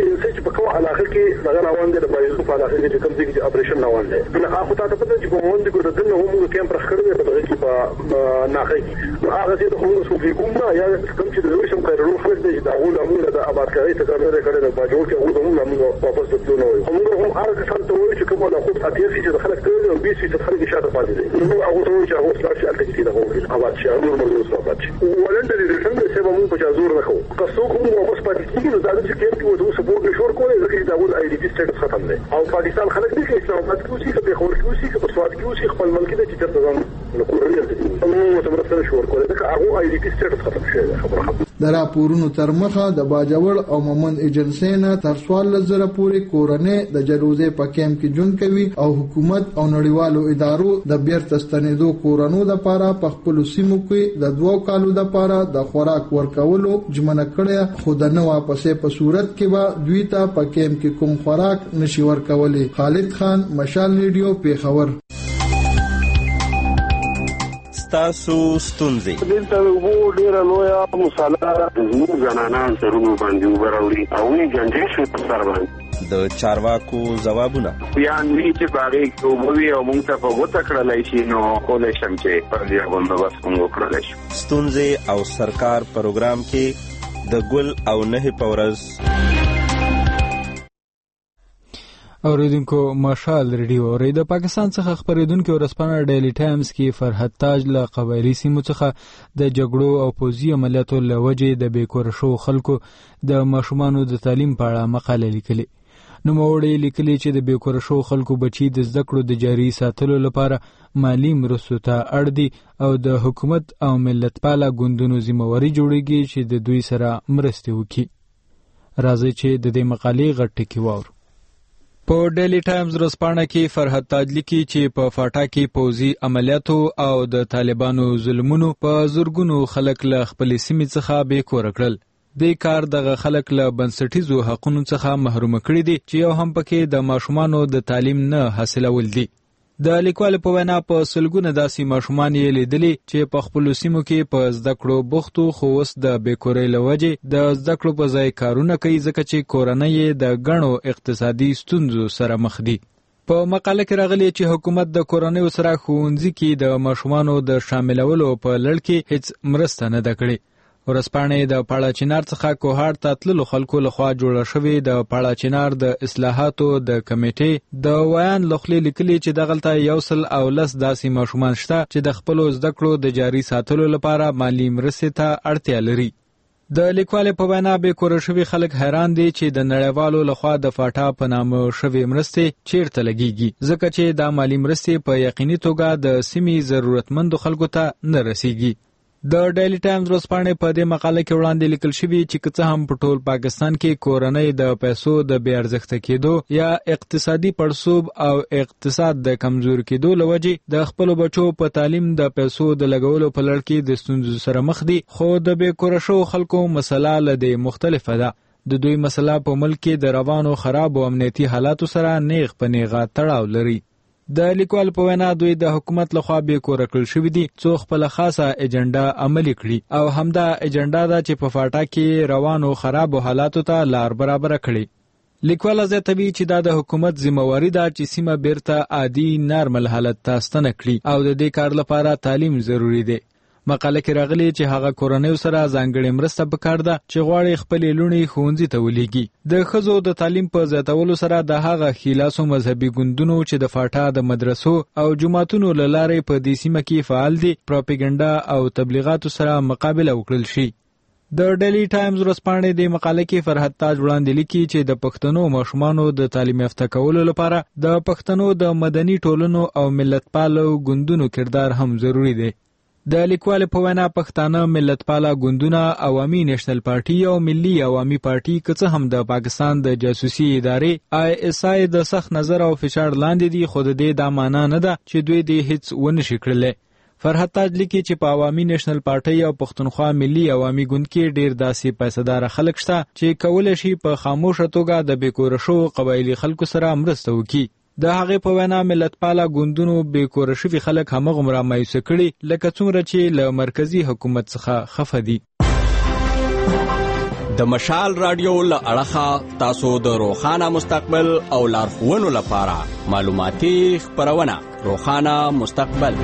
علاقه کې دغه روان دي د بایزو په علاقه کې کوم ځای کې اپریشن روان دي. بل هغه ته پته چې په موند کې د دنه هم کیمپ راخړل په دغه کې په ناخه کې هغه څه د خلکو سوفي کومه یا کوم چې د وشم قرارو خلک دي دا غوډه د آبادکاري ته کړل د باجوړ کې غوډه موږ واپس دتلو نه وي. موږ هم هر څه ته وایو چې کومه د خپل اتیاسي چې خلک ته او بي سي چې خلک شاته پاتې دي. موږ هغه ته وایو چې هغه څه چې الته کې دا غوډه آباد شي او نور موږ آباد شي. ولندن دې څنګه چې موږ په جزور نه خو که څوک موږ واپس پاتې کیږي دا چې کیمپ وو د سپورټ نشور کولای ځکه دا ول آی ډي سټیټس ختم دی او پاکستان خلک دي چې اسلام آباد کې اوسي په خور کې اوسي په سواد کې اوسي خپل ملک دي چې ترته ځان نو کورنۍ دي نو متمرکز شور کولای ځکه هغه آی ډي سټیټس ختم شوی خبره. د راپورونو تر مخه د باجوړ او مومند ایجنسی نه تر 14,000 پورې کورنۍ د جلوزې په کیمپ کې ژوند کوي او حکومت او نړیوالو ادارو د بیرته ستنېدو کورنو لپاره په خپل سیمو کې د 2 کالو لپاره د خوراک ورکولو ژمنه کړې، خو د نو واپسې په صورت کې به دوی ته په کیمپ کې کوم خوراک نشي ورکولې. خالد خان مشال ریډیو پیښور. ستاسو ستونزې. دلته وو ډیره لویه مساله زموږ زنانان سرونو باندې وبراوړي او یې جنجې شو په سر باندې د چارواکو ځوابونه بیان وی چې باغې کوموي او موږ ته په وته کړلای شي نو کولای شم چې پر دې باندې بس موږ کړلای شو. ستونزې او سرکار پروګرام کې د ګل او نه پورز اوریدونکو مشال ریډیو اوري د پاکستان څخه خبرېدونکو ورسپانه ډیلی ټایمز کې فرحت تاج له قبایلی سیمو څخه د جګړو او پوځي عملیاتو له وجې د بیکور شو خلکو د ماشومانو د تعلیم په اړه مقاله لیکلې. نوموړي لیکلي چې د بیکور شو خلکو بچي د زده کړو د جاري ساتلو لپاره مالی مرستو ته اړ دي او د حکومت او ملت پاله ګوندونو ذمہواري جوړیږي چې د دوی سره مرستې وکړي. راځي چې د دې مقالې غټ ټکی واورو. په ډیلی ټایمز ورځپاڼه کې فرحت تاج لیکي چې په فاټا کې پوځي عملیاتو او د طالبانو ظلمونو په زورګونو خلک له خپل سیمې څخه بیکور کړل. دې کار دغه خلک له بنسټیزو حقوقو څخه محروم کړي دي چې یو هم پکې د ماشومانو د تعلیم نه حاصلول دي. د لیکوال په وینا په سلګونه داسې ماشومان یې لیدلي چې په خپل سیمو کې په زده کړو بوختو خو اوس د بیکورۍ له وجې د زده کړو په ځای کارونه کوي ځکه چې کورنۍ یې د ګڼو اقتصادي ستونزو سره مخ دي. په مقاله کې راغلي چې حکومت د کورنۍ سره ښوونځي کې د ماشومانو د شاملولو په لړ کې هیڅ مرسته نه ده کړې. ورځپاڼې د پاړه چنار څخه کوهاټ ته تللو خلکو لخوا جوړه شوې د پاړه چنار د اصلاحاتو د کمیټې د ویان لخوا لیکلي چې دغلته 110 داسې ماشومان شته چې د خپلو زده کړو د جاري ساتلو لپاره مالی مرستې ته اړتیا لري. د لیکوال په وینا بیکور شوي خلک حیران دي چې د نړیوالو لخوا د فاټا په نامه شوي مرستې چیرته لګیږي ځکه چې دا مالی مرستې په یقیني توګه د سیمې ضرورتمندو خلکو ته نه رسیږي. د ډیلی ټایمز ورځپاڼې په دې مقاله کې وړاندې لیکل شوي چې که څه هم په ټول پاکستان کې کورنۍ د پیسو د بې ارزښته کېدو یا اقتصادي پړسوب او اقتصاد د کمزور کېدو له وجې د خپلو بچو په تعلیم د پیسو د لګولو په لړ کې د ستونزو سره مخ دي، خو د بیکوره شوو خلکو مسله له دې مختلفه ده. د دوی مسله په ملک کې د روانو خراب او امنیتي حالاتو سره نیغ په نیغه تړاو لري. د لیکوال په وینا دوی د حکومت لخوا بیکوره کړل شوي دي څو خپل خاصه اجنډا عملي کړي او همدا اجنډا ده چې په فاټا کې روانو خرابو حالاتو ته لار برابره کړي. لیکوال زیاتوي چې دا د حکومت ذمہواري ده چې سیمه بیرته عادي نارمل حالت ته ستنه کړي او د دې کار لپاره تعلیم ضروری دی. مقاله کې راغلي چې هغه کورنۍ سره ځانګړې مرسته پکار ده چې غواړي خپل لونی ښوونځي ته ولېږي. د ښځو د تعلیم په زیاتولو سره د هغه خلاصو مذهبي ګوندونو چې د فاټا د مدرسو او جماعتونو له لارې په دې سیمه کې فعال دي پروپاګاندا او تبلیغاتو سره مقابله وکړل شي. د ډیلی ټایمز ورځپاڼې د مقاله کې فرحت تاج وړاندې لیکي چې د پښتنو ماشومانو د تعلیم یافته کولو لپاره د پښتنو د مدني ټولنو او ملتپالو ګوندونو کردار هم ضروری دی. د لیکوال په وینا پښتانه ملتپاله ګوندونه عوامي نیشنل پارټي او ملي عوامي پارټي که څه هم د پاکستان د جاسوسي ادارې ISI د سخت نظر او فشار لاندې دي، خو د دې دا معنا نه ده چې دوی دې هیڅ ونه شي کړلی. فرحت تاج لیکي چې په عوامي نیشنل پارټي او پښتونخوا ملي عوامي ګوند کې ډیر داسې پیسه‌دار خلک شته چې کولای شي په خاموشه توګه د بیکوره شوو قبایلي خلکو سره مرسته وکړي. د هغې په وینا ملتپاله ګوندونو بیکوره شوي خلک همغومره مایوسه کړي لکه څومره چې له مرکزي حکومت څخه خفه دي. د مشال رادیو له اړخه تاسو د روښانه مستقبل او لارښوونو لپاره معلوماتي خپرونه روښانه مستقبل.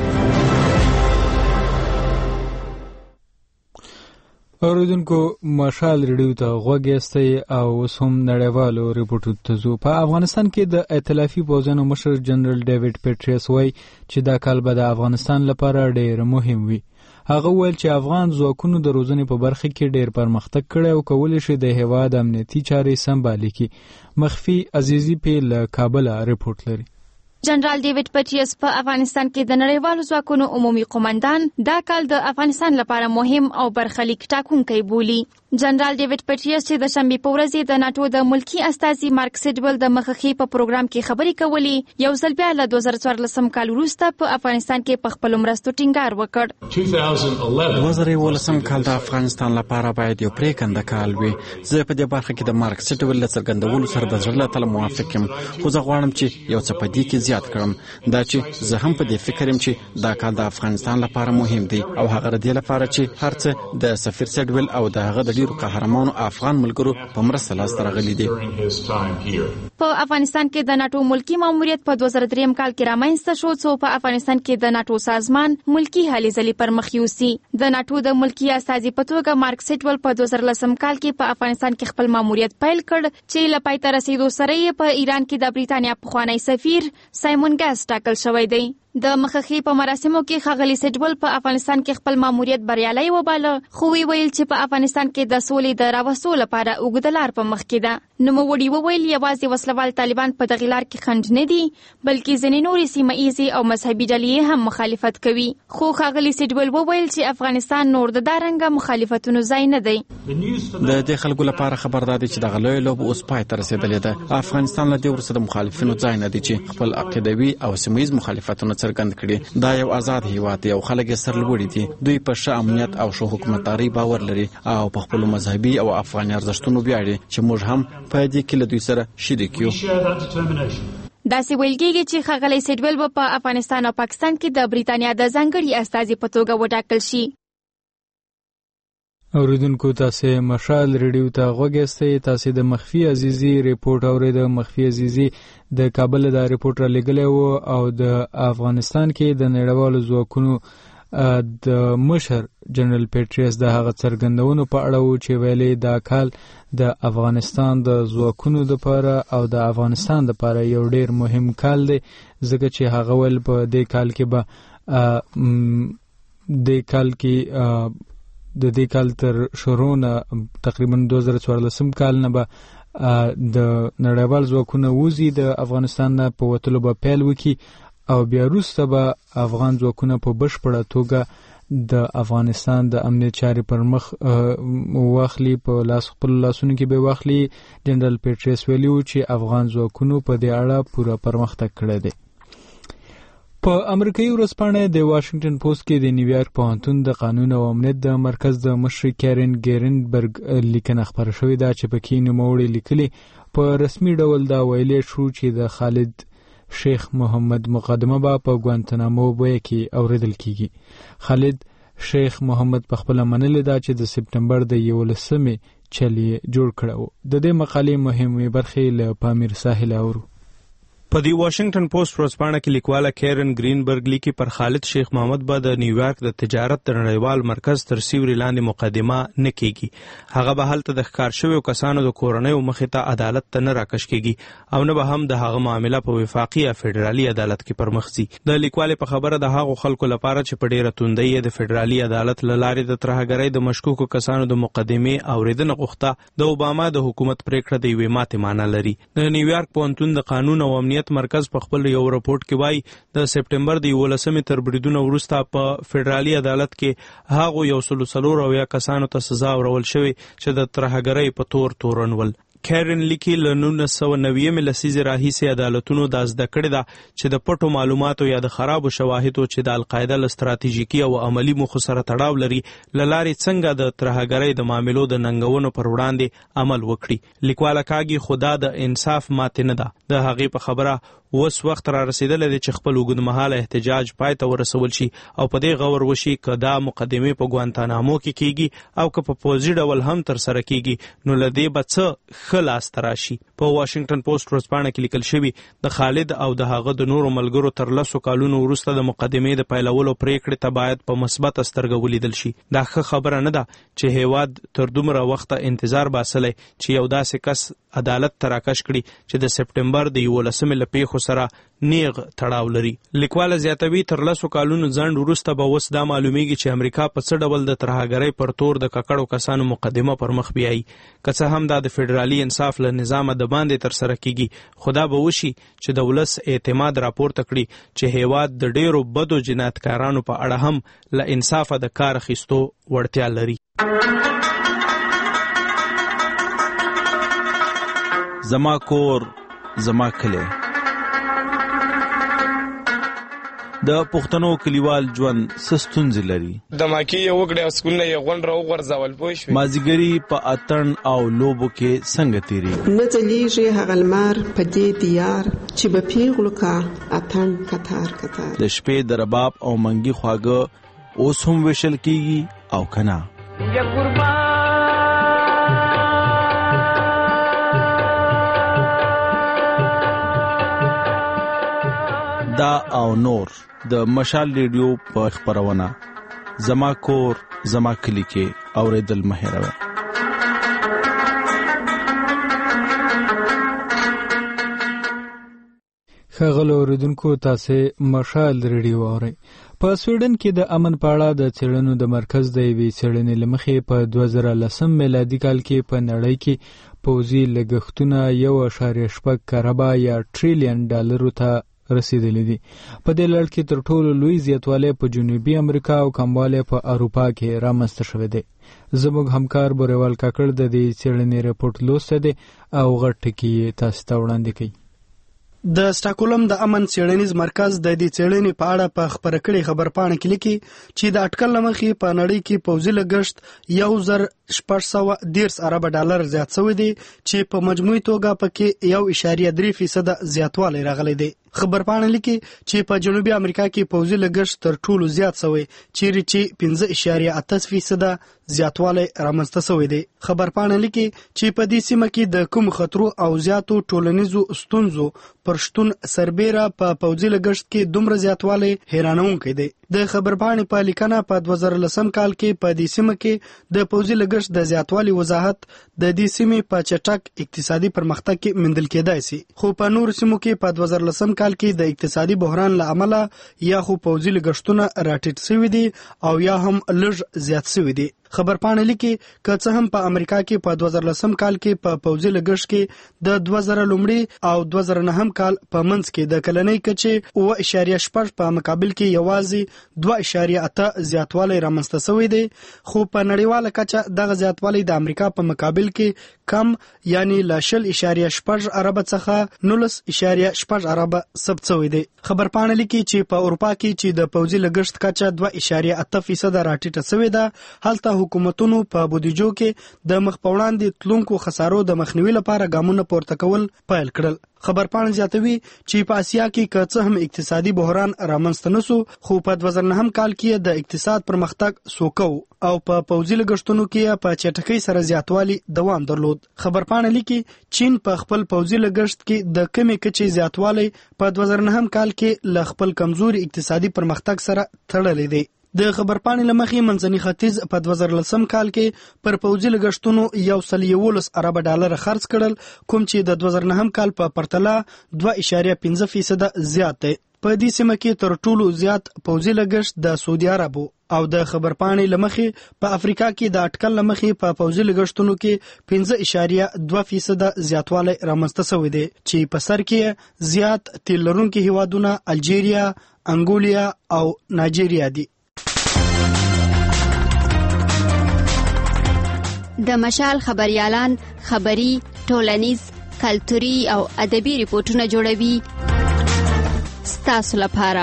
اوریدونکو مشال ریډیو ته غوږ یاستئ او اوس هم نړیوالو ریپورټونو ته ځو. په افغانستان کې د ائتلافي پوځونو مشر جنرال ډیوډ پیټریس وایي چې دا کال به د افغانستان لپاره ډېر مهم وي. هغه ویل چې افغان ځواکونو د روزنې په برخه کې ډېر پرمختګ کړی او کولی شي د هېواد امنیتي چارې سمبالي کړي. مخفي عزیزي پې له کابله ریپورټ لري. جنرال ډیوډ پیټریس په افغانستان کې د نړیوالو ځواکونو عمومي قومندان دا کال د افغانستان لپاره مهم او برخلیک ټاکونکی بولي. جنرال ډیوډ پیټریس چې د شنبې په ورځ د ناتو د ملکی استازي مارک سیډول د مخخي په پروګرام کې خبرې کولې، یو ځل بیا له 2014 کال وروسته په افغانستان کې په خپل مرستو ټینګار وکړ. 2011 کال د افغانستان لپاره باید یو پریکنده کال وي. زه په دې برخه کې د مارک سیډول له څرګندولو سره د زړه له تله موافق یم، خو زه غواړم چې یو څه په دې کې زیات کړم دا چې زه هم په دې فکر یم چې دا کال د افغانستان لپاره مهم دی او هغه د دې لپاره چې هر څه د سفیر سیډویل او د هغه د ډیرو قهرمانو افغان ملګرو په مرسته لاسته راغلي دي. په افغانستان کې د ناتو ملکی ماموریت په 2003 کال کې رامنځته شو څو په افغانستان کې د ناتو سازمان ملکی هلې ځلې پر مخ یوسي. د ناتو د ملکی استازي په توګه مارک سیډویل په 2010 کال کې په افغانستان کې خپل ماموریت پیل کړ چې لپاره تر رسیدو سره په ایران کې د بریتانیا پخوانی سفیر سایمون ګاس ټاکل شوی دی. د مخخي په مراسمو کې ښاغلي سیډویل په افغانستان کې خپل ماموریت بریالي وباله خو ویل چې په افغانستان کې د سولې د راوستلو لپاره اوږده لار په مخ کې ده. نوموړي وویل یوازې وسلوال طالبان په دغه لار کې خنډ نه دي بلکې ځینې نورې سیمه ایزي او مذهبي ډلې هم مخالفت کوي. خو ښاغلي سیډویل وویل چې افغانستان نور د دارنګه مخالفتونو ځای نه دی. د دې خلکو لپاره خبردار دي چې دغه لوی لوب اوس پای ته رسیدلې ده. افغانستان له دې وروسته د مخالفینو ځای نه دی چې خپل عقیدوي او سیمه ایز مخالفتونه څرګند کړي. دا یو آزاد هیواد دی او خلک یې سرلوړي دي. دوی په ښه امنیت او ښه حکومتداري باور لري او په خپل مذهبي او افغاني ارزښتونو ویاړي چې موږ هم په دې کې له دوی سره شریک یو. داسې ویل کېږي چې ښاغلی سیډویل په افغانستان او پاکستان کې د بریتانیا د ځانګړي استازي په توګه وټاکل شي. اوریدونکو تاسو مشال ریډیو ته غوږ یاستئ. تاسو د مخفي عزیزي ریپورت اورید. مخفي عزیزي د کابل د ریپورت را لګلې و او د افغانستان کې د نړیوالو ځواکونو د مشر جنرال پیټریس د هغه څرګندونو په اړه و چې ویلي دا کال د افغانستان د ځواکونو لپاره او د افغانستان لپاره یو ډیر مهم کال دی ځکه چې هغه ول په دې کال کې د دې کال تر شروع نه تقریبا 2014 کال نه به د نړیوال ځواکونه وزي د افغانستان نه په وتلو به پیل وکړي او بیا وروسته به افغان ځواکونه په بشپړه توګه د افغانستان د امنیت چارې پر مخ واخلي په خپل لاسونو کې به واخلي. جنرال پیټریس ویلي و چې افغان ځواکونو په دې اړه پوره پرمختګ کړی دی. په امریکایي ورځپاڼه د واشنگټن پوسټ کې د نیویارک پوهنتون د قانون او امنیت د مرکز د مشر کیرن ګیرنبرګ لیکنه خبره شوې ده چې پکې نوموړي لیکلي په رسمي ډول دا ویلې شو چې د خالد شیخ محمد مقدمه به په ګوانتنامو بوی کې اوریدل کیږي. خالد شیخ محمد په خپل منلې ده چې د سپټمبر د 11 چلی جوړ کړو. د دې مقالې مهمه برخې له پامیر ساحل اورو. په دی واشنگټن پوسټ ورځپاڼه کې لیکواله کیرن ګرینبرګ لیکي پر خالد شیخ محمد به د نیویارک د تجارت د نړیوال مرکز تر سیوري لاندې مقدمه نه کیږي. هغه به هلته د ښکار شویو کسانو د کورنیو مخې ته عدالت ته نه راکش کیږي او نه به هم د هغه معامله په وفاقي یا فدرالي عدالت کې پرمخ ځي. د لیکوالې په خبره د هغو خلکو لپاره چې په ډیره توندۍ د فدرالي عدالت له لارې د ترهګرۍ د مشکوکو کسانو د مقدمې اوریدنه غوښته د اوباما د حکومت پریکړه د یوې ماتې معنی لري. د نیویارک پوهنتون د قانون او امنیت مرکز په خپل یو راپورټ کې وایي د سپټمبر د 11 تر بریدونو وروسته په فدرالي عدالت کې هغه 140 کسانو ته سزا ورول شوې چې د ترهګرۍ په تورنول. کیرن لیکي له 1990 لسیزې راهیسې عدالتونو دا زده کړې ده چې د پټو معلوماتو یا د خرابو شواهدو چې د القاعده له ستراتیژیکي او عملی موخو سره تړاو لري له لارې څنګه د ترهګرۍ د معاملو د ننګونو پر وړاندې عمل وکړي. لیکواله کاږي خدا د انصاف ماتې نه ده. د هغې په خبره اوس وخت را رسیدلی دی چې خپل اوږدمهاله احتجاج پای ته ورسول شي او په دې غور وشي که دا مقدمې په ګوانتانامو کې کیږي او که په پوځي ډول هم ترسره کیږي نو له دې به څه ښه لاسته راشي. په واشنگټن پوسټ ورځپاڼه کې لیکل شوي د خالد او د هغه د نورو ملګرو تر 10 کالونو وروسته د مقدمې د پیلولو پریکړې ته باید په مثبت سترګه ولیدل شي. دا ښه خبره نه ده چې هیواد تر دومره وخته انتظار باسلی چې یو داسې کس عدالت ته راکش کړي چې د سپټمبر د 11 له پیښو سره نیغ تړاو لري. لیکواله زیاتوي تر 10 کالونو ځنډ وروسته به اوس دا معلومیږي چې امریکا په څه ډول د ترهګرۍ پر تور د ککړو کسانو مقدمه پر مخ بیایي. که څه هم دا د فدرالي انصاف له نظامه د باندې ترسره کیږي خو دا به وشي چې د ولس اعتماد راپورته کړي چې هیواد د ډیرو بدو جنایتکارانو په اړه هم له انصافه د کار اخیستو وړتیا لري. زما کور زما کلی. د پښتنو کلیوال ژوند ستونزې لري. د ماکي یو وګړي اسکول نه یو غونډه وغورځول پوه شو. مازیګری په اتن او لوبو کې څنګه تیری نه ځلیږي هغه لمر په دې دیار چې به پیغلو کا اتن کتار کتار. د شپې د رباب او منګي خواږه اوس هم وشل کیږي او کنا. یا قربان دا او نور د مشال ریډیو په خبرونه زما کور زما کلی کې اوریدل مهروي. خغل اوریدونکو تاسو مشال ریډیو اورئ. په سویډن کې د امن پاړه د څېړنو د مرکز د یوې څېړنې لمخې په 2010 میلادي کال کې په نړۍ کې پوځي لګښتونه 1.8 کروڑ یا ټریلیون ډالرو ته رسیدلی دي. په دې لړ کې تر ټولو لوی زیاتوالی په جنوبي امریکا او کموالی په اروپا کې رامنځته شوی دی. زموږ همکار بوریوال کاکړ د دې څېړنې رپورټ لوستی دی او غټ ټکي یې تاسو ته وړاندې کوي. د سټاکولم د امن څېړنیز مرکز د دې څېړنې په اړه په خبره کړې خبرپاڼه کې لیکي چې د اټکل لمخې په نړۍ کې پوځي لګښت 1613 ارب ډالر زیات شوی دی چې په مجموعي توګه پکې 1.3% زیاتوالی راغلی دی. خبرپاڼه لیکي چې په جنوبي امریکا کې پوځي لګښت تر ټولو زیات شوی چیرې چې 5.8% زیاتوالی رامنځته شوی دی. خبرپاڼه لیکي چې په دې سیمه کې د کوم خطرو او زیاتو ټولنیزو ستونزو پر شتون سربیره په پوځي لګښت کې دومره زیاتوالی حیرانونکی دی. د خبرپاڼې په لیکنه په 2010 کال کې په دې سیمه کې د پوځي لګښت د زیاتوالي وضاحت د دې سیمې په چټک اقتصادي پرمختګ کې موندل کېدای شي، خو په نور سیمو کې په 2010 کال کې د اقتصادي بحران له امله یا خو پوځي لګښتونه راټیټ شوي دي او یا هم لږ زیات شوي دي. خبرپاڼه لیکي که څه هم په امریکا کې په 2010 کال کې په پوځي لګښت کې د 2000 لومړي او 2009 کال په منځ کې د کلنۍ کچې 0.8 په مقابل کې یوازې 2.8 زیاتوالی رامنځته شوی دی، خو په نړیواله کچه دغه زیاتوالی د امریکا په مقابل کې کم یعنی له 0.8 ارب څخه 19.8 ارب ثبت شوی دی. خبرپاڼه لیکي چې په اروپا کې چې د پوځي لګښت کچه 2.8% راټیټه شوې ده، هلته حکومتونو په بودیجو کې د مخ په وړاندې تلونکو خسارو د مخنیوي لپاره ګامونه پورته کول پیل کړل. خبرپاڼه زیاتوي چې په اسیا کې که څه هم اقتصادي بحران رامنځته نشو، خو په 2009 کال کې د اقتصاد پرمختګ سوکو او په پوځي لګښتونو کې په چټکۍ سره زیاتوالی دوام درلود. خبرپاڼه لیکي چین په خپل پوځي لګښت کې د کمې کچې زیاتوالی په 2009 کال کې له خپل کمزوري اقتصادي پرمختګ سره تړلی دی. د خبرپاڼې له مخې منځني ختیځ په 2010 کال کې پر پوځي لګښتونو 111 ارب ډالر خرڅ کړل، کوم چې د 2009 کال په پرتله 2.5% زیات دی. په دې سیمه کې تر ټولو زیات پوځي لګښت د سعودي عربو او د خبرپاڼې له مخې په افریقا کې د اټکل له مخې په پوځي لګښتونو کې 5.2% زیاتوالی رامنځته شوی دی، چې په سر کې زیات تیل لرونکي هیوادونه الجیریا، انګولیا او نایجیریا دي. د مشال خبريالان خبري، ټولنیز، کلتوري او ادبي ریپورتونه جوړوي ستاسو لپاره.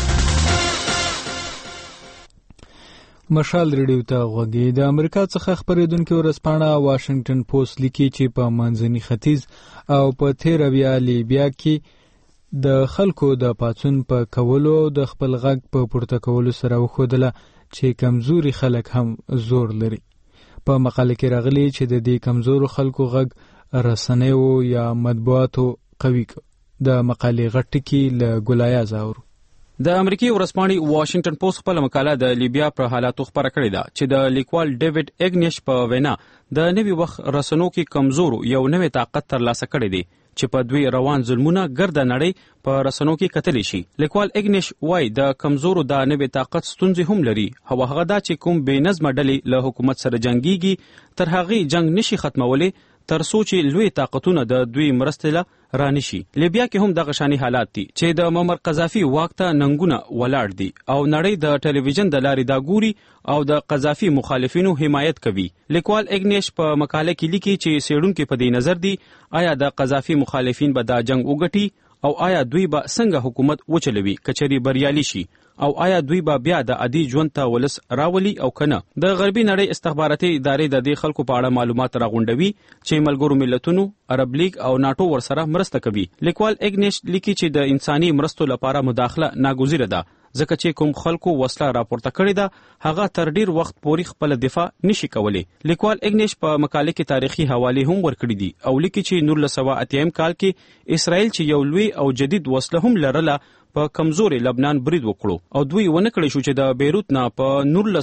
مشال ریډیو ته غوږی. د امریکا څخه خبرېدونکي ورځپاڼه واشنگټن پوسټ لیکي چې په منځني ختیځ او په تیرویا لیبیا کې د خلکو د پاڅون په کولو د خپل غږ په پورته کولو سره وښودله چې کمزوري خلک هم زور لري. په مقاله کې راغلي چې د دې کمزورو خلکو غږ رسنیو یا مطبوعاتو قوي کړ. د مقالې غټ ټکي له ګلایا زاورو. د امریکای ورځپاڼې واشنگټن پوسټ خپل مقاله د لیبیا پر حالاتو خبره کړې ده چې د لیکوال ډیوډ اګنیش په وینا د نوي وخت رسنو کې کمزورو یو نوې طاقت ترلاسه کړی دی چې په دوی روان ظلمونه ګرد نړۍ په رسنو کې کتلی شي. لیکوال اګنیش وای د کمزورو د نوې طاقت ستونزې هم لري، هغه دا چې کوم بې نظمه ډلې له حکومت سره جنګيږي تر هغه جنگ نشي ختمولی تر څو چې لوی طاقتونه د دوی مرستې له رانشي. لیبیا کې هم دغه شانی حالات دي چې د معمر قذافي واک ته ننګونه ولاړ دي او نړۍ د ټلویزیون د لارې دا ګوري او د قذافي مخالفینو حمایت کوي. لیکوال اګنیش په مقاله کې لیکي چې څېړونکو په دې نظر دي آیا د قذافي مخالفین به دا جنگ وګټي او آیا دوی به څنګه حکومت وچلوي کچري بریالي شي او آیا دوی به بیا د عادي ژوند ته ولس راولي او کنه. د غربي نړۍ استخباراتي ادارې د دې خلکو په اړه معلومات راغونډوي چې ملګرو ملتونو، عرب لیگ او ناتو ورسره مرسته کوي. لیکوال اګنیش لیکي چې د انساني مرستو لپاره مداخله ناګزیره ده ځکه چې کوم خلکو وسله راپورته کړې ده هغه تر ډیر وخت پورې خپل دفاع نشي کولی. لیکوال اګنیش په مقاله کې تاریخي حواله هم ورکړي دي او لیکي چې 1980 کال کې اسرائیل چې یو لوی او جدید وسله هم لرله په کمزوري لبنان برید وکړو او دوی ونه کړی شو چې د بیروت نه په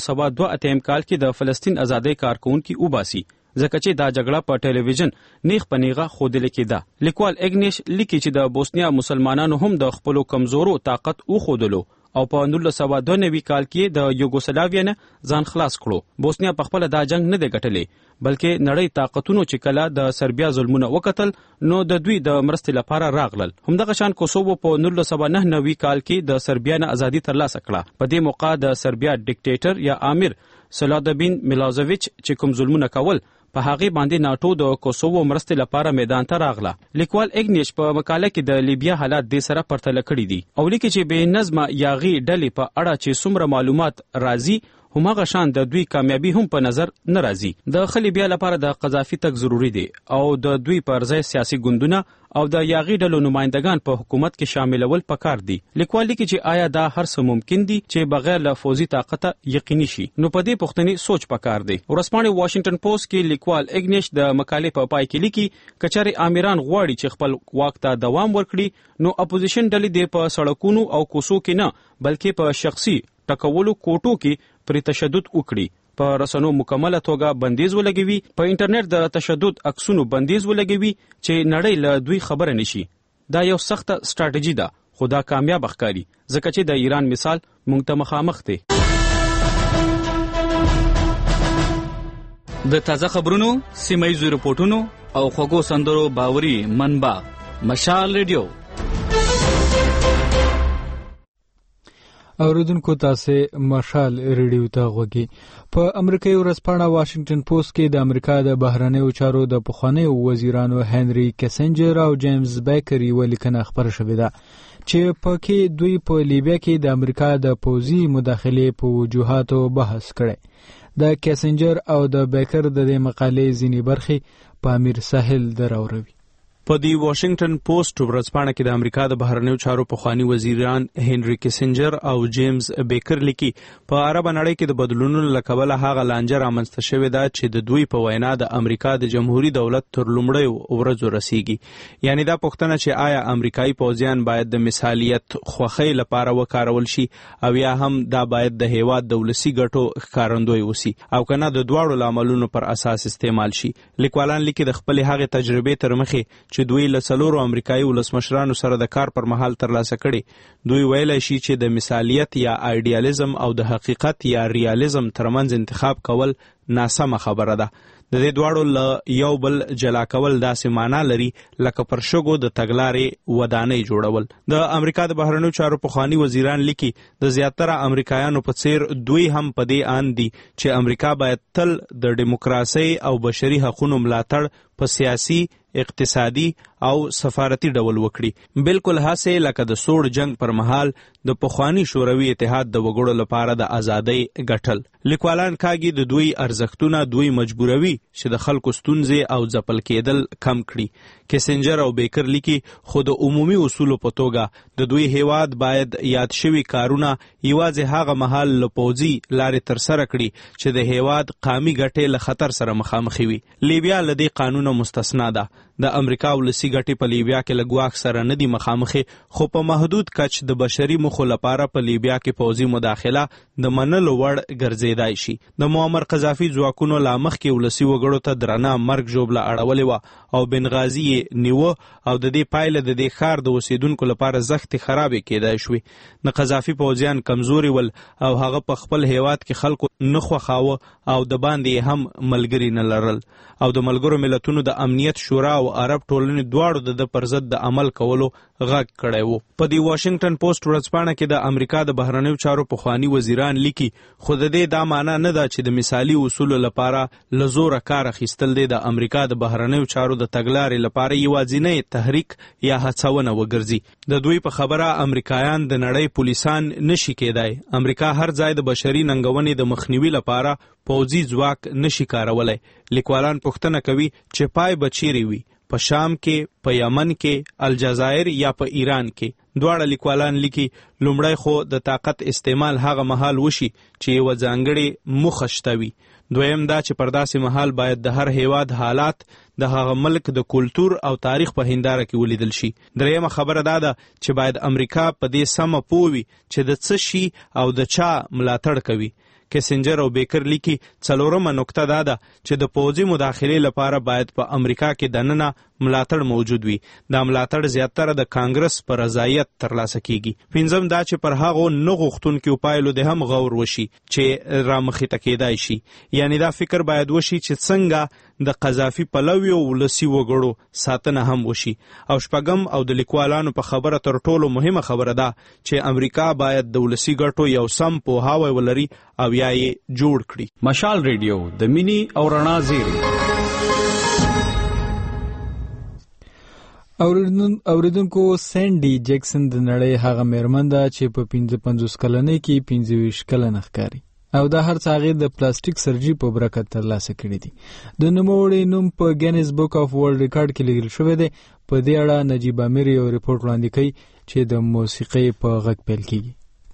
1982 کال کې د فلسطین ازادۍ کارکونکو وباسي ځکه چې دا جګړه په ټلویزیون نیغ پنیغه خودل کېده. لیکوال اګنیش لیکي چې د بوسنیا مسلمانانو هم د خپل کمزورو طاقت او خودلو او په 1992 کال کې د یوګوسلاویا نه ځان خلاص کړو. بوسنیا په خپل دا جنگ نه دی ګټلې بلکې نړۍ طاقتونو چې کله د سربیا ظلمونه وکتل نو د دوی د مرستې لپاره راغلل. همدغه شان کوسوو په 1999 کال کې د سربیا نه ازادي ترلاسه کړه. په دې موقع د سربیا ډیکټیټر یا امیر سلادبین میلازویچ چې کوم ظلمونه کول په هغه باندې ناتو د کوسوو مرستې لپاره میدان ته راغله. لیکوال اګنیش په مقاله کې د لیبیا حالات د سره پرتله کړي دي او لیکي چې بې نظمه یاغي ډلې په اړه چې څومره معلومات راځي همغه شان د دوی کامیابی هم په نظر نه راځي. د خلیبیا لپاره د قذافي تک ضروری دی او د دوی پر ځای سیاسي ګوندونه او د یاغي ډلو نمائندگان په حکومت کې شاملول پکار دي. لیکوال لیکي چې آیا دا هر څه ممکن دي چې بغیر له فوزي طاقت یقیني شي؟ نو په دې پوښتنې سوچ پکار دی. ورځپاڼې واشنگټن پوسټ کې لیکوال اګنیش د مقالې په پای کې لیکي کچاري امیران غواړي چې خپل واک ته دوام ورکړي نو اپوزیشن ډلې د په سړکونو او کوڅو کې نه بلکې په شخصي ټکولو کوټو کې پر تشدد وکړي، په رسنو مکمله توګه بندیز ولګوي، په انټرنیټ د تشدد عکسونو بندیز ولګوي چې نړۍ له دوی خبره نشي. دا یو سخت ستراتیژي ده خو دا کامیاب ښکاري ځکه چې د ایران مثال موږ ته مخامخ دی. د تازه خبرونو، سیمایي رپورټونو او خوږو سندرو باوري منبع مشال ریډیو. اوریدونکو تاسو مشال ریډیو ته غوږی. په امریکایي ورځپاڼه واشنگټن پوسټ کې د امریکا د بهرنیو چارو د پخوانیو وزیرانو هنري کیسنجر او جیمز بیکر یو لیکنه خبره شوې ده چې پکې دوی په لیبیا کې د امریکا د پوځي مداخلې په وجوهاتو بحث کړي. د کیسنجر او د بیکر د دې مقالې ځینې برخې په امیر ساحل دراوروي. په دی واشنگټن پوسټ ورځپاڼه کې د امریکا د بهرنیو چارو پخوانی وزیران هنري کیسنجر او جیمز بیکر لیکي په عرب نړۍ کې د بدلونونو لکبله هغه لانجه رامنځته شوې ده چې د دوی په وینا د امریکا د جمهوریت دولت تر لومړیو ورځو رسیږي. یعنی دا پوښتنه چې آیا امریکایي پوځیان باید د مثالیت خوخی لپاره وکارول شي او یا هم دا باید د هیواد د ولسی ګټو ښکارندوی وسی او کنه د دواړو لاملونو پر اساس استعمال شي. لیکوالان لیکي د خپل هغه تجربې تر مخه چې دوی له څلورو امریکایي ولسمشرانو سره د کار پر مهال ترلاسه کړي دوی ویلای شي چې د مثالیت یا ایډیالیزم او د حقیقت یا ریالیزم ترمنځ انتخاب کول ناسمه خبره ده. د دې دواړو له یو بل جلا کول داسې معنا لري لکه پر شګو د تګلارې ودانۍ جوړول. د امریکا د بهرنیو چارو پخوانی وزیران لیکي د زیاتره امریکایانو په څیر دوی هم په دې آند دي چې امریکا باید تل د دیموکراسي او بشري حقوقو ملاتړ په سیاسي، اقتصادي او سفارتي ډول وکړي. بالکل هڅه لکه د سوړ جنگ پر مهال د پخوانی شوروي اتحاد د وګړو لپاره د ازادۍ ګټل. لیکوالان کاږي د دوی ارزښتونه دوی مجبوروي چې د خلکو ستونزې او ځپل کېدل کم کړي. کیسنجر او بیکر لیکي خو د عمومي اصولو په توګه د دوی هیواد باید یاد شوي کارونه یوازې هغه مهال له پوځي لارې ترسره کړي چې د هیواد قومي ګټې له خطر سره مخامخ وي. لیبیا له دې قانون مستثنا ده. د امریکا ولسی ګټې په لیبیا کې له ګواښ سره نه دي مخامخې خو په محدود کچ د بشري موخو لپاره په لیبیا کې پوځي مداخله د منلو وړ ګرځېدای شي. د معمر قذافي ځواکونو لا مخکې ولسی وګړو ته درنه مرګ ژوبله اړولې وه او بنغازي یې نیوه او د دې پایله د دې ښار د اوسیدونکو لپاره زښتې خرابې کېدای شوې. د قذافي پوځیان کمزوري ول او هغه په خپل هیواد کې خلکو نه خوښاوه او د باندې هم ملګري نه لرل او د ملګرو ملتونو د امنیت شورا او عرب ټولنې دواړو د پر ضد د عمل کولو غږ کړی و. په دی واشنگټن پوسټ ورځپاڼه کې د امریکا د بهرنیو چارو پخوانی وزیران لیکي خو د دې دا معنی نه ده چې د مثالي اصولو لپاره له زوره کار اخیستل دی د امریکا د بهرنیو چارو د تګلارې لپاره یوازینی تحریک یا هڅونه وګرځي. د دوی په خبره امریکایان د نړۍ پولیسان نشي کېدای. امریکا هر ځای د بشري ننګونې د مخنیوي لپاره پوځي ځواک نشي کارولای. لیکوالان پوښتنه کوي چې پای به چیرې وي، په شام کې، په یمن کې، الجزایر یا په ایران کې. دواړه لیکوالان لیکي لومړی خو د طاقت استعمال هغه مهال وشي چې یوه ځانګړې موخه شته وي. دویم دا چې پر داسې مهال باید د هر هیواد حالات د هغه ملک د کلتور او تاریخ په هنداره کې ولیدل شي. دریمه خبره دا ده چې باید امریکا په دې سمه پوه وي چې د څه شي او د چا ملاتړ کوي. کیسنجر او بیکر لیکي څلورمه نکته دا ده چې د پوځي مداخلې لپاره باید په امریکا کې دننه ملاتړ موجود وي. دا ملاتړ زیاتره د کانګرس پر رضایت ترلاسه کیږي. پنځم دا چې پر هغو نه غوښتونکو پایلو د هم غور وشي چې رامخې ته کېدای شي. یعنی دا فکر باید وشي چې څنګه د قذافي پلویو ولسي وګړو ساتنه هم وشي. او شپږم او د لیکوالانو په خبره تر ټولو مهمه خبره ده چې امریکا باید د ولسي ګټو یو سم پوهاوی ولري او یا یې جوړ کړي. مشال ریډیو د مینی او رڼا زیری. اوریدونکو سینډي جیکسن د نړۍ هغه میرمن ده چې په 55 کلنۍ کې 25 کلنه ښکاري او دا هر څه هغې د پلاستیک سرجري په برکت ترلاسه کړي دي. د نوموړي نوم په ګینز بک آف ورلد ریکارډ کې لیکل شوی دی. په دې اړه نجیب امیر یو ریپورټ وړاندې کوي چې د موسیقۍ په غږ پیل کیږي.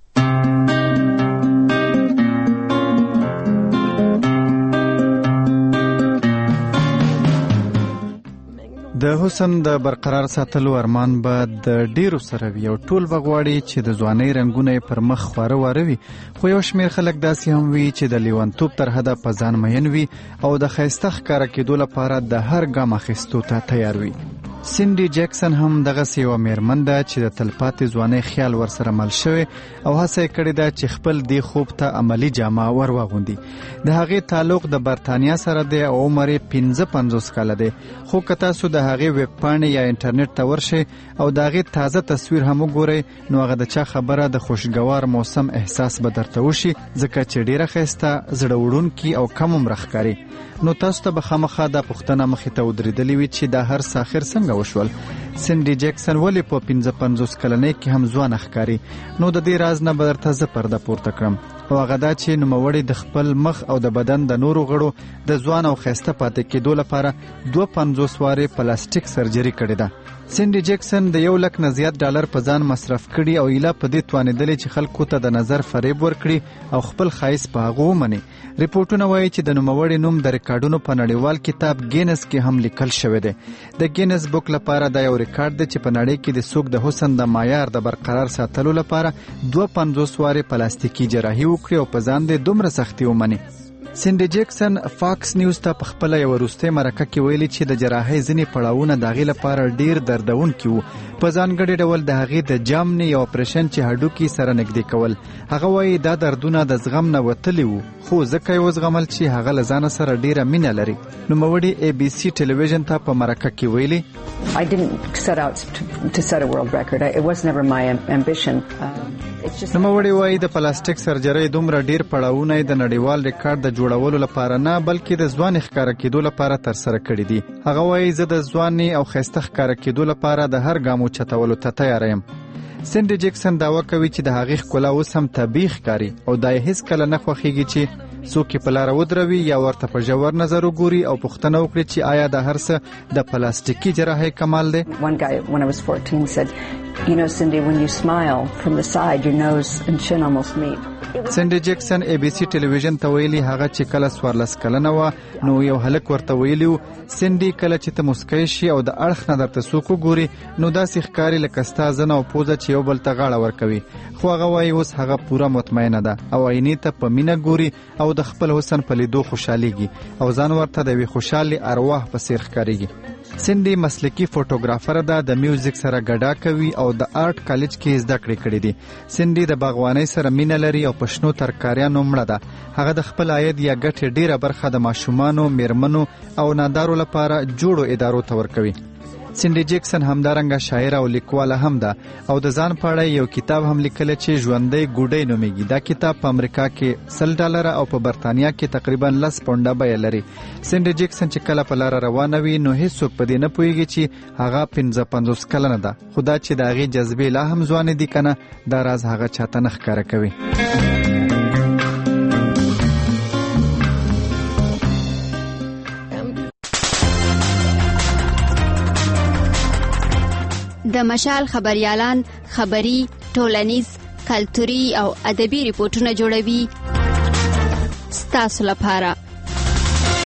د حسن د برقرار ساتلو ارمان به د ډیرو سره وي او ټول به غواړي چې د ځوانۍ رنګونه پر مخ خواره واره وي، خو یو شمېر خلک داسې هم وي چې د لیونتوب تر حده په ځان مین وي او د ښایسته ښکاره کېدو لپاره د هر ګام اخیستو ته تیار وي. سینډي جیکسن هم دغسې یوه میرمن ده چې د تلپاتې ځوانۍ خیال ورسره مل شوی او هڅه یې کړې ده چې خپل دې خوب ته عملي جامه ور واغوندي. د هغې تعلق د برطانیا سره دی او عمر یې 55 کاله دی. خو که تاسو د هغې ویب پاڼې یا انټرنیټ ته ورشئ او د هغې تازه تصویر هم وګورئ نو هغه د چا خبره د خوشګوار موسم احساس به درته وشي ځکه چې ډېره ښایسته، زړه وړونکي او کم عمره ښکاري. نو تاسو ته به خامخا دا پوښتنه مخې ته ودرېدلې وي چې دا هر څه آخر څنګه وشول؟ سینډي جیکسن ولې په 55 کلنۍ کې هم ځوانه ښکاري؟ نو د دې راز نه به درته زه پرده پورته کړم او هغه دا چې نوموړې د خپل مخ او د بدن د نورو غړو د ځوان او ښایسته پاتې کېدو لپاره 52 وارې پلاستیک سرجري کړې ده. سینډي جیکسن د 1 لک نه زیات ډالر په ځان مصرف کړي او ایله په دې توانېدلې چې خلکو ته د نظر فریب ورکړي او خپل ښایست په هغه ومني. ریپورټونه وایي چې د نوموړي نوم د ریکارډونو په نړیوال کتاب ګینز کې هم لیکل شوی دی. د ګینز بک لپاره دا یو ریکارډ دی چې په نړۍ کې د څوک د حسن د معیار د برقرار ساتلو لپاره 52 وارې پلاستیکي جراحي وکړي او په ځان دې دومره سختي ومني. سینډي جیکسن فاکس نیوز ته په خپله یوه وروستۍ مرکه کې ویلي چې د جراحۍ ځینې پړاوونه د هغې لپاره ډېر دردونکي وو، په ځانګړي ډول د هغې د جامنې یو اپریشن چې هډوکي سره نږدې کول. هغه وایي دا دردونه د زغم نه وتلي وو خو ځکه یې وزغمل چې هغه له ځانه سره ډېره مینه لري. نوموړي ABC ټلویزیون ته په مرکه کې ویلي I didn't set out to set a world record. It was never my ambition. نوموړي وایي د پلاستیک سرجرۍ دومره ډیر پړاوونه د نړیوال ریکارډ د جوړولو لپاره نه بلکې د ځوانۍ ښکاره کېدو لپاره ترسره کړي دي. هغه وایي زه د ځوانۍ او ښایسته ښکاره کېدو لپاره د هر ګام اوچتولو ته تیاره یم. سینډي جیکسن دعوه کوي چې د هغې ښکلا اوس هم طبیعي ښکاري او دا یې هېڅکله نه خوښېږي چې څوک یې په لاره ودروي یا ورته په ژور نظر وګوري او پوښتنه وکړي چې آیا دا هر څه د پلاستیکي جراحۍ کمال دی؟ One guy when I was 14 said, you know Cindy, when you smile from the side your nose and chin almost meet. سینډي جیکسن ABC ټلویزیون ته ویلي هغه چې کله 14 کلنه وه نو یو هلک ورته ویلي و سینډي کله چې ته مسکی شي او د اړخ نه درته څوک وګوري نو داسې ښکاري لکه ستا زنه او پوزه چې یو بل ته غاړه ورکوي. خو هغه وایي اوس هغه پوره مطمئنه ده او عینې ته په مینه ګوري او د خپل حسن په لیدو خوشحالیږي او ځان ورته د یوې خوشحالې ارواح په څېر ښکارېږي. سینډي مسلکي فوټوګرافر ده، د میوزیک سره ګډا کوي او د آرټ کالج کې زده کړې کړې دي. سینډي د باغوانۍ سره مینه لري او په شنو ترکاریانو مړه ده. هغه د خپل عاید یا ګټې ډیره برخه د ماشومانو، میرمنو او نادارو لپاره جوړو ادارو ته ورکوي. سینډي جیکسن همدارنګه شاعر او لیکواله هم ده او د ځان په اړه یو کتاب هم لیکلی چې ژوندۍ ګوډۍ نومیږي. دا کتاب په امریکا کې $100 او په برتانیا کې تقریبا 10 پونډه بیه لري. سینډي جیکسن چې کله په لاره روانه وي نو هیڅوک په دې نه پوهیږي چې هغه 55 کلنه ده، خو دا چې د هغې جذبې لا هم ځوانې دي که نه، دا راز هغه چاته نه ښکاره کوي. د مشال خبريالان خبري، ټولنیز، کلتوري او ادبي ریپورتونه جوړوي ستاسو لپاره.